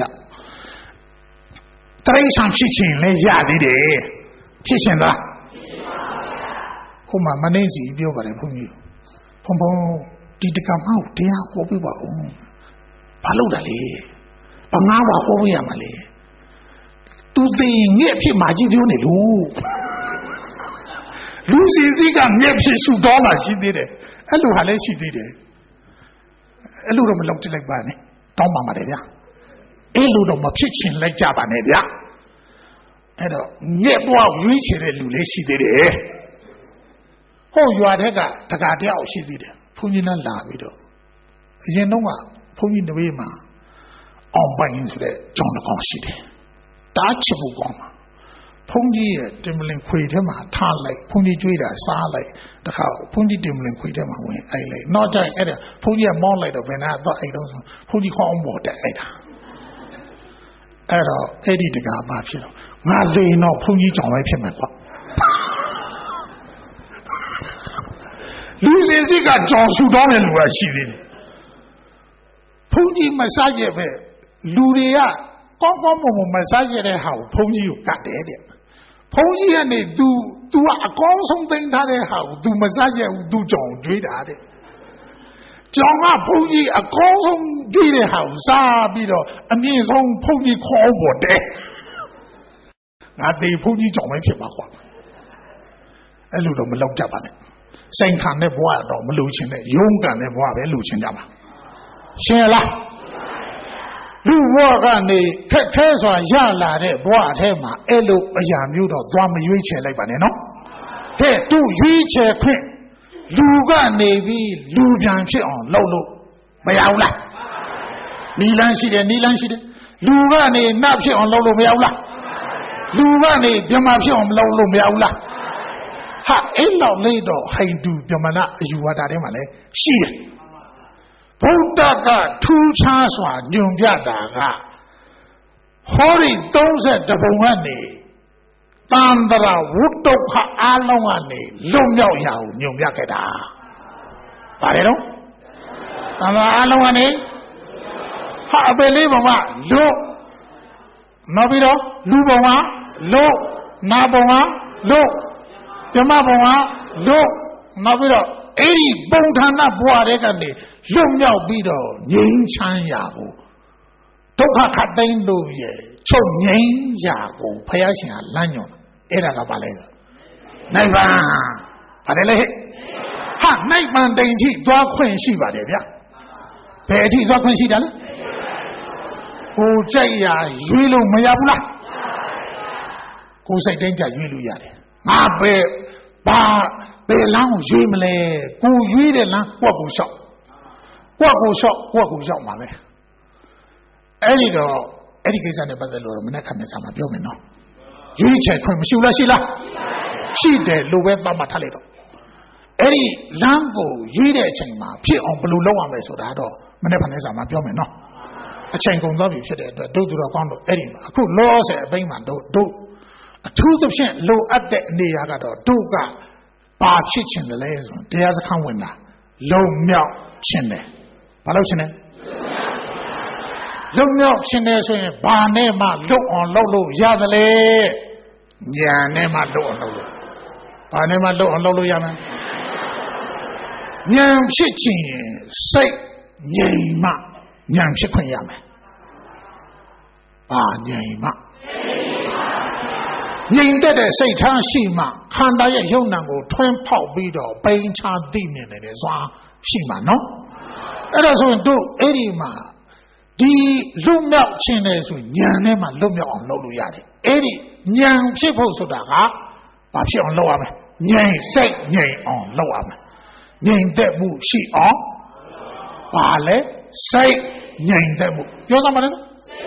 တရိษံဖြစ်ချင်းလဲရသေးတယ်ဖြစ်ရှင်လားဟိုမှာမနေစီပြောပါတယ်ဘုန်းကြီးဘုံဘုံဒီတက္ကမကိုတရားဟောပြပါဦးဘာလို့လဲဘာငါးပါဟောရမှာလဲသူသိငဲ့ဖြစ်မှာကြီးပြောနေလို့လူစီစီကငဲ့ဖြစ်ရှုတော်မှာရှိသေးတယ်အဲ့လိုဟာလည်းရှိသေးတယ်အဲ့လိုတော့မလောက်တိလိုက်ပါနဲ့တောင်းပါပါတယ်ဗျာအဲ့လိုတော့မဖြစ်ချင်လိုက်ကြပါနဲ့ဗျာအဲ့တော့ငဲ့ဘွားရွေးချယ်တဲ့လူလည်းရှိသေးတယ်ဟိုရွာထက်ကတကာတယောက်ရှိသေးတယ်ဘုန်းကြီးနဲ့လာပြီးတော့အရင်တော့ကဘုန်းကြီးတပည့်မှာအောင်ပိုင်ဆိုတဲ့ကြောင်တစ်ကောင်ရှိတယ်တားချစ်ဖို့ကောင်းမှာဘုန်းကြီးရဲ့တင်မလင်ခွေထဲမှာထားလိုက်ဘုန်းကြီးကျွေးတာစားလိုက်တခါဘုန်းကြီးတင်မလင်ခွေထဲမှာဝင်အိုက်လိုက်နောက်ကျရင်အဲ့ဒါဘုန်းကြီးကမောင်းလိုက်တော့ဘယ်နာတော့အိတ်တော့ဘုန်းကြီးခေါင်းပေါ်တက်အိုက်တာအဲ့တော့အဲ့ဒီတကားပါဖြစ်တော့ငါလိန်တော့ဘုန်းကြီးကြောင်လိုက်ဖြစ်မယ်ပေါ့လူစင်စစ်ကကြောင်ဆူတောင်းတဲ့လူကရှိသေးတယ်ဘုန်းကြီးမစားရပဲလူတွေကကောင်းကောင်းမွန်မွန်မစားရတဲ့ဟာကိုဘုန်းကြီးကိုကတ်တယ်တဲ့ဘုန်းကြီးကနေ तू तू ကအကောင်းဆုံးသိမ်းထားတဲ့ဟာကို तू မစားရဘူး तू ကြောင်ကျွေးတာတဲ့ကြောင်ကဘုန်းကြီးအကောင်းဆုံးကျွေးတဲ့ဟာကိုစားပြီးတော့အမြင့်ဆုံးဘုန်းကြီးခေါင်းပေါ်တဲ့ငါတေဘုန်းကြီးကြောင်ပဲဖြစ်မှာကွာအဲ့လိုတော့မလောက်ကြပါနဲ့စိန်ခံတဲ့ဘဝတော့မလို့ချင်းနဲ့ယုံကန်တဲ့ဘဝပဲလို့ချင်းကြပါရှင်းလားလူဘဝကနေခက်ခဲစွာရလာတဲ့ဘဝအထဲမှာအဲ့လိုအရာမျိုးတော့သွားမရွေးချယ်လိုက်ပါနဲ့နော်ဟဲ့သူရွေးချယ်ခွင့်လူကနေပြီးလူပြန်ဖြစ်အောင်လုပ်လို့မရဘူးလားနီလန်းရှိတယ်နီလန်းရှိတယ်လူကနေနတ်ဖြစ်အောင်လုပ်လို့မရဘူးလားလူကနေပြမဖြစ်အောင်လုပ်လို့မရဘူးလားဟာအဲ့လောက်လေးတော့ဟိန္ဒူဗြဟ္မဏအယူဝါဒထဲမှာလည်းရှိတယ်ဗုဒ္ဓကထူးခြားစွာညွန်ပြတာကဟောဒီသုံးဆယ်တပုံကနေတန်တရာဝုဒ္ဓခအလုံးကနေလွတ်မြောက်ရအောင်ညွန်ပြခဲ့တာပါတယ်နော်တန်တရာအလုံးကနေဟာအပေလေးပုံကလွတ်နောက်ပြီးတော့လူပုံကလွတ်နာပုံကလွတ်ဓမ္မဘုံကလို့နောက်ပြီးတော့အဲ့ဒီပုံဌာနဘဝတွေကနေလွတ်မြောက်ပြီးတော့ငြိမ်းချမ်းရာကိုဒုက္ခခတ်သိမ်းလို့ရဲ့ချုပ်ငြိမ်းရာကိုဘုရားရှင်ကလမ်းညွှန်အဲ့ဒါကဘာလဲနိဗ္ဗာန်ပါတယ်လေဟာနိဗ္ဗာန်တိမ်ထိသွားခွင့်ရှိပါတယ်ဗျာဘယ်အထိသွားခွင့်ရှိတယ်လဲဟိုကြိုက်ရာရွေးလို့မရဘူးလားကိုယ်စိတ်တိုင်းကြရွေးလို့ရတယ်ငါပဲဘာဘယ်လမ်းကိုရွေးမလဲကိုရွေးတဲ့လမ်းကိုယ့်ကိုလျှောက်ကိုယ့်ကိုလျှောက်ကိုယ့်ကိုလျှောက်မှာပဲအဲ့ဒီတော့အဲ့ဒီကိစ္စနဲ့ပတ်သက်လို့မနေ့ကနေ့စာမှာပြောမယ်နော်ရွေးချယ်ခွင့်မရှိဘူးလားရှိလားရှိတယ်လို့ပဲသတ်မှတ်ထားလိုက်တော့အဲ့ဒီလမ်းကိုရွေးတဲ့အချိန်မှာဖြစ်အောင်ဘယ်လိုလုပ်ရမလဲဆိုတာတော့မနေ့ကနေ့စာမှာပြောမယ်နော်အချိန်ကုန်သွားပြီဖြစ်တဲ့အတွက်တို့သူတော်ကောင်းတို့အဲ့ဒီမှာအခုလောဆယ်အပိုင်းမှာတို့တို့အထူးသဖြင့်လိုအပ်တဲ့အနေအထားကတော့တို့ကဘာဖြစ်ချင်တယ်လဲဆိုတရားစခန်းဝင်တာလုံမြောက်ချင်တယ်ဘာလို့ချင်လဲလုံမြောက်ချင်တယ်ဆိုရင်ဘာနဲ့မှလွတ်အောင်လုပ်လို့ရတယ်လေဉာဏ်နဲ့မှလွတ်အောင်လုပ်လို့ဘာနဲ့မှလွတ်အောင်လုပ်လို့ရမလဲဉာဏ်ဖြစ်ချင်ရင်စိတ်ငြိမ်မှဉာဏ်ဖြစ်ခွင့်ရမယ်ဘာငြိမ်မှငြိမ်သက်တဲ့စိတ်ထားရှိမှခန္ဓာရဲ့ယုံနာကိုထွန်းဖောက်ပြီးတော့ပိန်ချသိမြင်နေတဲ့စွာရှိမှနော်အဲ့ဒါဆိုရင်တို့အဲ့ဒီမှာဒီလွတ်မြောက်ခြင်းနဲ့ဆိုဉာဏ်နဲ့မှလွတ်မြောက်အောင်လုပ်လို့ရတယ်အဲ့ဒီဉာဏ်ဖြစ်ဖို့ဆိုတာကဘာဖြစ်အောင်လုပ်ရမလဲငြိမ်စိတ်ငြိမ်အောင်လုပ်ရမယ်ငြိမ်သက်မှုရှိအောင်ဘာလဲစိတ်ငြိမ်သက်မှုပြောသမှာလဲ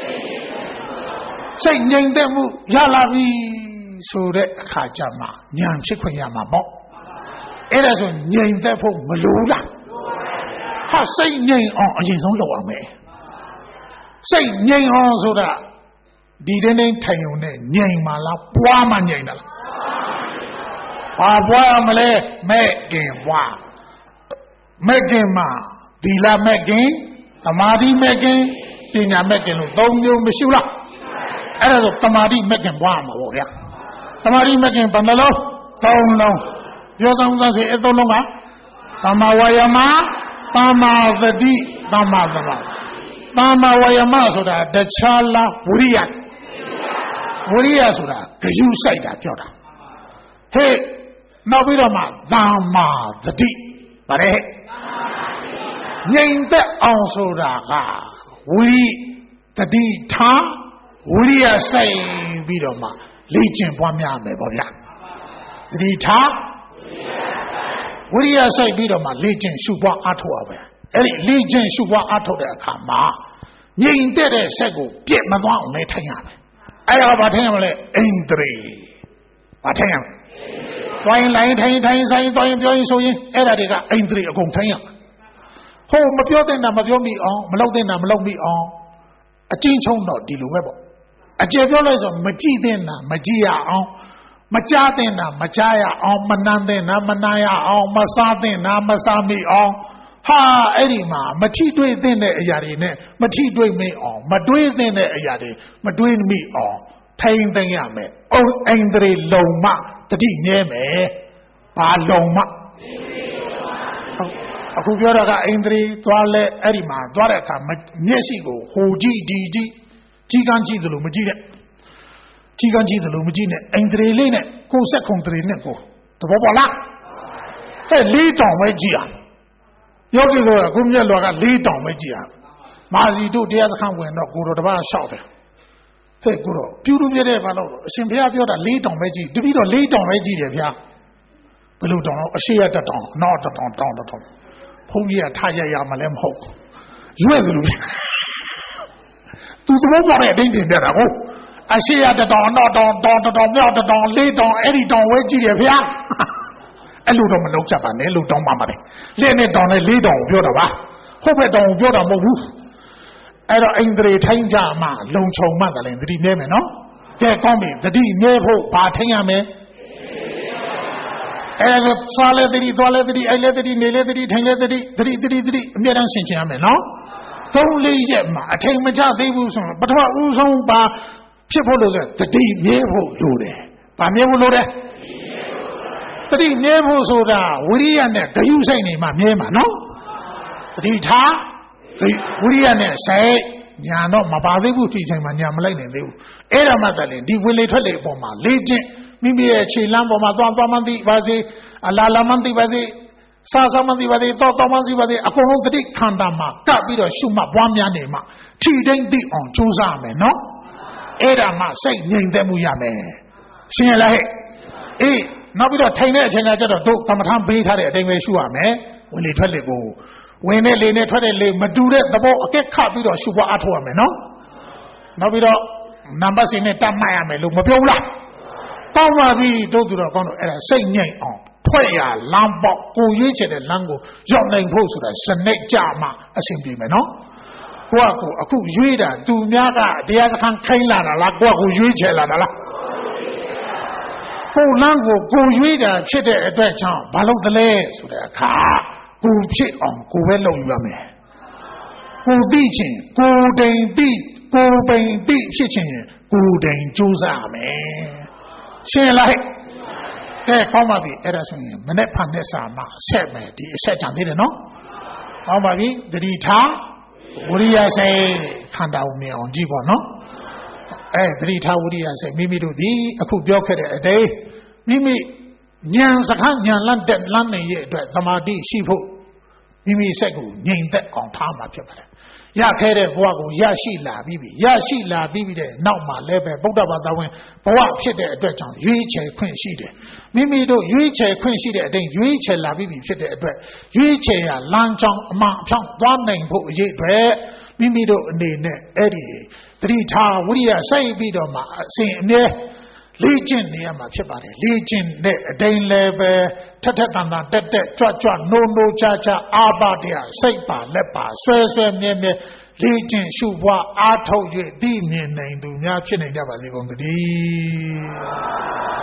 စိတ်ငြိမ်သက်မှုရလာပြီဆိုတဲ့အခါကျမှဉာဏ်ဖြစ်ခွင့်ရမှာပေါ့အဲ့ဒါဆိုငြိမ်သက်ဖို့မလိုလားဟာစိတ်ငြိမ်အောင်အရင်ဆုံးလုပ်ရမယ်စိတ်ငြိမ်အောင်ဆိုတာဒီတင်းတင်းထိုင်ုံနဲ့ငြိမ်ပါလားပွားမှငြိမ်တယ်လားဘာပွားမလဲမဲ့ခင်ပွားမဲ့ခင်မှာဒီလာမဲ့ခင်သမာဓိမဲ့ခင်ပညာမဲ့ခင်လို့သုံးမျိုးမရှိဘူးလားအဲ့ဒါဆိုသမာဓိမဲ့ခင်ပွားမှာပေါ့ဗျာသမာဓိမဲ့ခင်ဘယ်နှလုံးသုံးလုံးပြောဆောင်သားဆိုအဲ့သုံးလုံးကသမ္မာဝါယာမသမ္မာသတိသမ္မာသမာဓိသမ္မာဝါယာမဆိုတာတခြားလားဝိရိယဝိရိယဆိုတာဂယုစိုက်တာပြောတာဟဲ့နောက်ပြီးတော့မှသမ္မာသတိဗါတဲ့ငြိမ်သက်အောင်ဆိုတာကဝိရိတတိထားဝိရိယစိုက်ပြီးတော့မှလေ့ကျင့်ပွားများမယ်ပေါ့ဗျာတတိထားဝိရိယစိုက်ပြီးတော့မှလေ့ကျင့်ရှုပွားအားထုတ်ရပါအဲ့ဒီလေ့ကျင့်ရှုပွားအားထုတ်တဲ့အခါမှာငြိမ်သက်တဲ့စက်ကိုပြည့်မသွားအောင်လည်းထိုင်ရမယ်အဲ့ဒါဘာထိုင်ရမလဲအိန္ဒြေဘာထိုင်ရမလဲတွိုင်းလိုင်းထိုင်ထိုင်ဆိုင်တွိုင်းပြောရင်ဆိုရင်အဲ့ဒါတွေကအိန္ဒြေအကုန်ထိုင်ရဟိုမပြောတဲ့နာမပြောမိအောင်မလုပ်တဲ့နာမလုပ်မိအောင်အကျဉ်းချုံတော့ဒီလိုပဲပေါ့အကျေပြောလိုက်ဆိုမကြည့်တဲ့နာမကြည့်ရအောင်မကြားတဲ့နာမကြားရအောင်မနှမ်းတဲ့နာမနှမ်းရအောင်မစားတဲ့နာမစားမိအောင်ဟာအဲ့ဒီမှာမထိတွေ့တဲ့အရာတွေနဲ့မထိတွေ့မိအောင်မတွေးတဲ့အရာတွေမတွေးမိအောင်ထိန်သိမ်းရမယ်။အိုအိန္ဒြေလုံမတတိမြဲမယ်။ဘာလုံမအခုပြောတာကအိန္ဒြေသွားလဲအဲ့ဒီမှာသွားတဲ့အခါမျက်စိကိုဟိုကြည့်ဒီကြည့်ကြီးကန်းကြည့်သလိုမကြည့်နဲ့ကြီးကန်းကြည့်သလိုမကြည့်နဲ့အိန္ဒြေလေးနဲ့ကိုယ်ဆက်ခုံတရေနဲ့ကိုသဘောပေါက်လားဟဲ့လေးတောင်ပဲကြည့်ရယောဂီဆိုတာကိုမျက်လွာကလေးတောင်ပဲကြည့်ရမာစီတို့တရားစခန်းဝင်တော့ကိုတော်တပတ်လျှောက်တယ်ဟဲ့ကိုတော့ပြူတူပြတဲ့ဘာလို့အရှင်ဘုရားပြောတာလေးတောင်ပဲကြည့်တပည့်တော်လေးတောင်ပဲကြည့်တယ်ဗျာဘယ်လိုတောင်အရှိရတတောင်နောက်တတောင်တောင်တတောင်ဘုန်းကြီးကထားရရမှလည်းမဟုတ်ရွဲ့သလိုသူသဘောပေါက်တဲ့အတိုင်းတင်ပြတာကိုအရှိရတတောင်နောက်တောင်တောင်တတောင်မြောက်တတောင်လေးတောင်အဲ့ဒီတောင်ဝဲကြည့်တယ်ဗျာအဲ့လိုတော့မလုပ်ချပါနဲ့လို့တောင်းပါပါတယ်လက်နဲ့တောင်နဲ့လေးတောင်ကိုပြောတာပါဟုတ်ပဲတောင်ကိုပြောတာမဟုတ်ဘူးအဲ့တော့အိန္ဒြေထိုင်းကြမှလုံခြုံမှသာလဲသတိနေမယ်နော်ကဲကောင်းပြီသတိနေဖို့ဘာထိုင်းရမလဲအဲ့ဒါစားလဲသတိသွားလဲသတိအဲ့လဲသတိနေလဲသတိထိုင်လဲသတိသတိသတိသတိအမြဲတမ်းဆင်ခြင်ရမယ်နော်သုံးလေးရက်မှာအထိန်မချသေးဘူးဆိုတော့ပထမဦးဆုံးပါဖြစ်ဖို့လို့ဆိုသတိမြဲဖို့လိုတယ်ဗာမြဲဖို့လိုတယ်သတိမြဲဖို့ဆိုတာဝိရိယနဲ့ဂယုစိုက်နေမှမြဲမှာနော်သတိထားဝိရိယနဲ့စိုက်ညာတော့မပါသေးဘူးဒီချိန်မှာညာမလိုက်နိုင်သေးဘူးအဲ့ဒါမှတည်းဒီဝင်လေထွက်လေအပေါ်မှာလေ့ကျင့်မိမိရဲ့ခြေလမ်းပေါ်မှာသွားသွားမှသိပါစေအလာလာမှသိပါစေစားစားမှသိပါစေတော့တော့မှသိပါစေအကုန်လုံးသတိခန္ဓာမှာကပ်ပြီးတော့ရှုမှတ်ပွားများနေမှထီတိုင်းသိအောင်ကြိုးစားမယ်နော်အဲ့ဒါမှစိတ်ငြိမ်သက်မှုရမယ်ရှင်းရလားဟဲ့အေးနောက်ပြီးတော့ထိုင်တဲ့အချိန်ကကျတော့တို့ကမ္မထမ်းပေးထားတဲ့အတိုင်းပဲရှုရမယ်ဝင်လေထွက်လေကိုဝင်တဲ့လေနဲ့ထွက်တဲ့လေမတူတဲ့သဘောအကက်ခပြီးတော့ရှုပွားအထောက်ရမယ်နော်နောက်ပြီးတော့နံပါတ်စီနဲ့တတ်မှတ်ရမယ်လို့မပြောဘူးလားကောင်းပါပြီတို့သူတော်ကောင်းတို့အဲ့ဒါစိတ်ငြိမ်အောင်ထွက်ရလမ်းပေါက်ကိုရွေးချယ်တဲ့လမ်းကိုရောက်နိုင်ဖို့ဆိုတာစနစ်ကြမှအဆင်ပြေမယ်နော်ကိုကကိုအခုရွေးတာသူများကတရားစခန်းခိုင်းလာတာလားကိုကကိုရွေးချယ်လာတာလားကိုလမ်းကိုကိုရွေးတာဖြစ်တဲ့အတွက်ကြောင့်ဘာလို့တလဲဆိုတဲ့အခါကိုဖြစ်အောင်ကိုပဲလုပ်ယူရမယ်ကိုသိချင်းကိုတိမ်သိကိုပိန်သိဖြစ်ချင်းကိုတိမ်ကြိုးစားရမယ်ရှင်းလားကဲကောင်းပါပြီအဲ့ဒါဆိုရင်မနေ့ဖန်နဲ့စာမှာဆက်မယ်ဒီအဆက်ကြံသေးတယ်နော်ကောင်းပါပြီတတိထားဝိရိယစိတ်ခန္ဓာကိုမြင်အောင်ကြည့်ပါနော်အဲတတိထားဝိရိယစိတ်မိမိတို့ဒီအခုပြောခဲ့တဲ့အတိုင်းမိမိဉာဏ်စကားဉာဏ်လန့်တဲ့လမ်းနေရဲ့အတွက်သမာဓိရှိဖို့မိမိစိတ်ကိုငြိမ်သက်အောင်ထားမှာဖြစ်ပါတယ်ရခဲ့တဲ့ဘဝကိုရရှိလာပြီးပြီရရှိလာပြီးပြီတဲ့နောက်မှာလည်းပဲဗုဒ္ဓဘာသာဝင်ဘဝဖြစ်တဲ့အတွက်ကြောင့်ရွေးချယ်ခွင့်ရှိတယ်မိမိတို့ရွေးချယ်ခွင့်ရှိတဲ့အတိုင်းရွေးချယ်လာပြီးပြီဖြစ်တဲ့အတွက်ရွေးချယ်ရလမ်းကြောင်းအမှန်အဖြောင့်သွားနိုင်ဖို့အရေးအတွက်မိမိတို့အနေနဲ့အဲ့ဒီတတိထားဝိရိယစိုက်ပြီးတော့မှအစဉ်အမြဲလေ့ကျင့်နေရမှာဖြစ်ပါတယ်လေ့ကျင့်တဲ့အတိုင်းလည်းပဲထက်ထက်တန်တန်တက်တက်ကြွကြွနိုးနိုးချာချာအာပါတရားစိတ်ပါလက်ပါဆွဲဆွဲမြဲမြဲလေ့ကျင့်ရှုပွားအားထုတ်၍သိမြင်နိုင်သူများဖြစ်နိုင်ကြပါစေကုန်သတည်း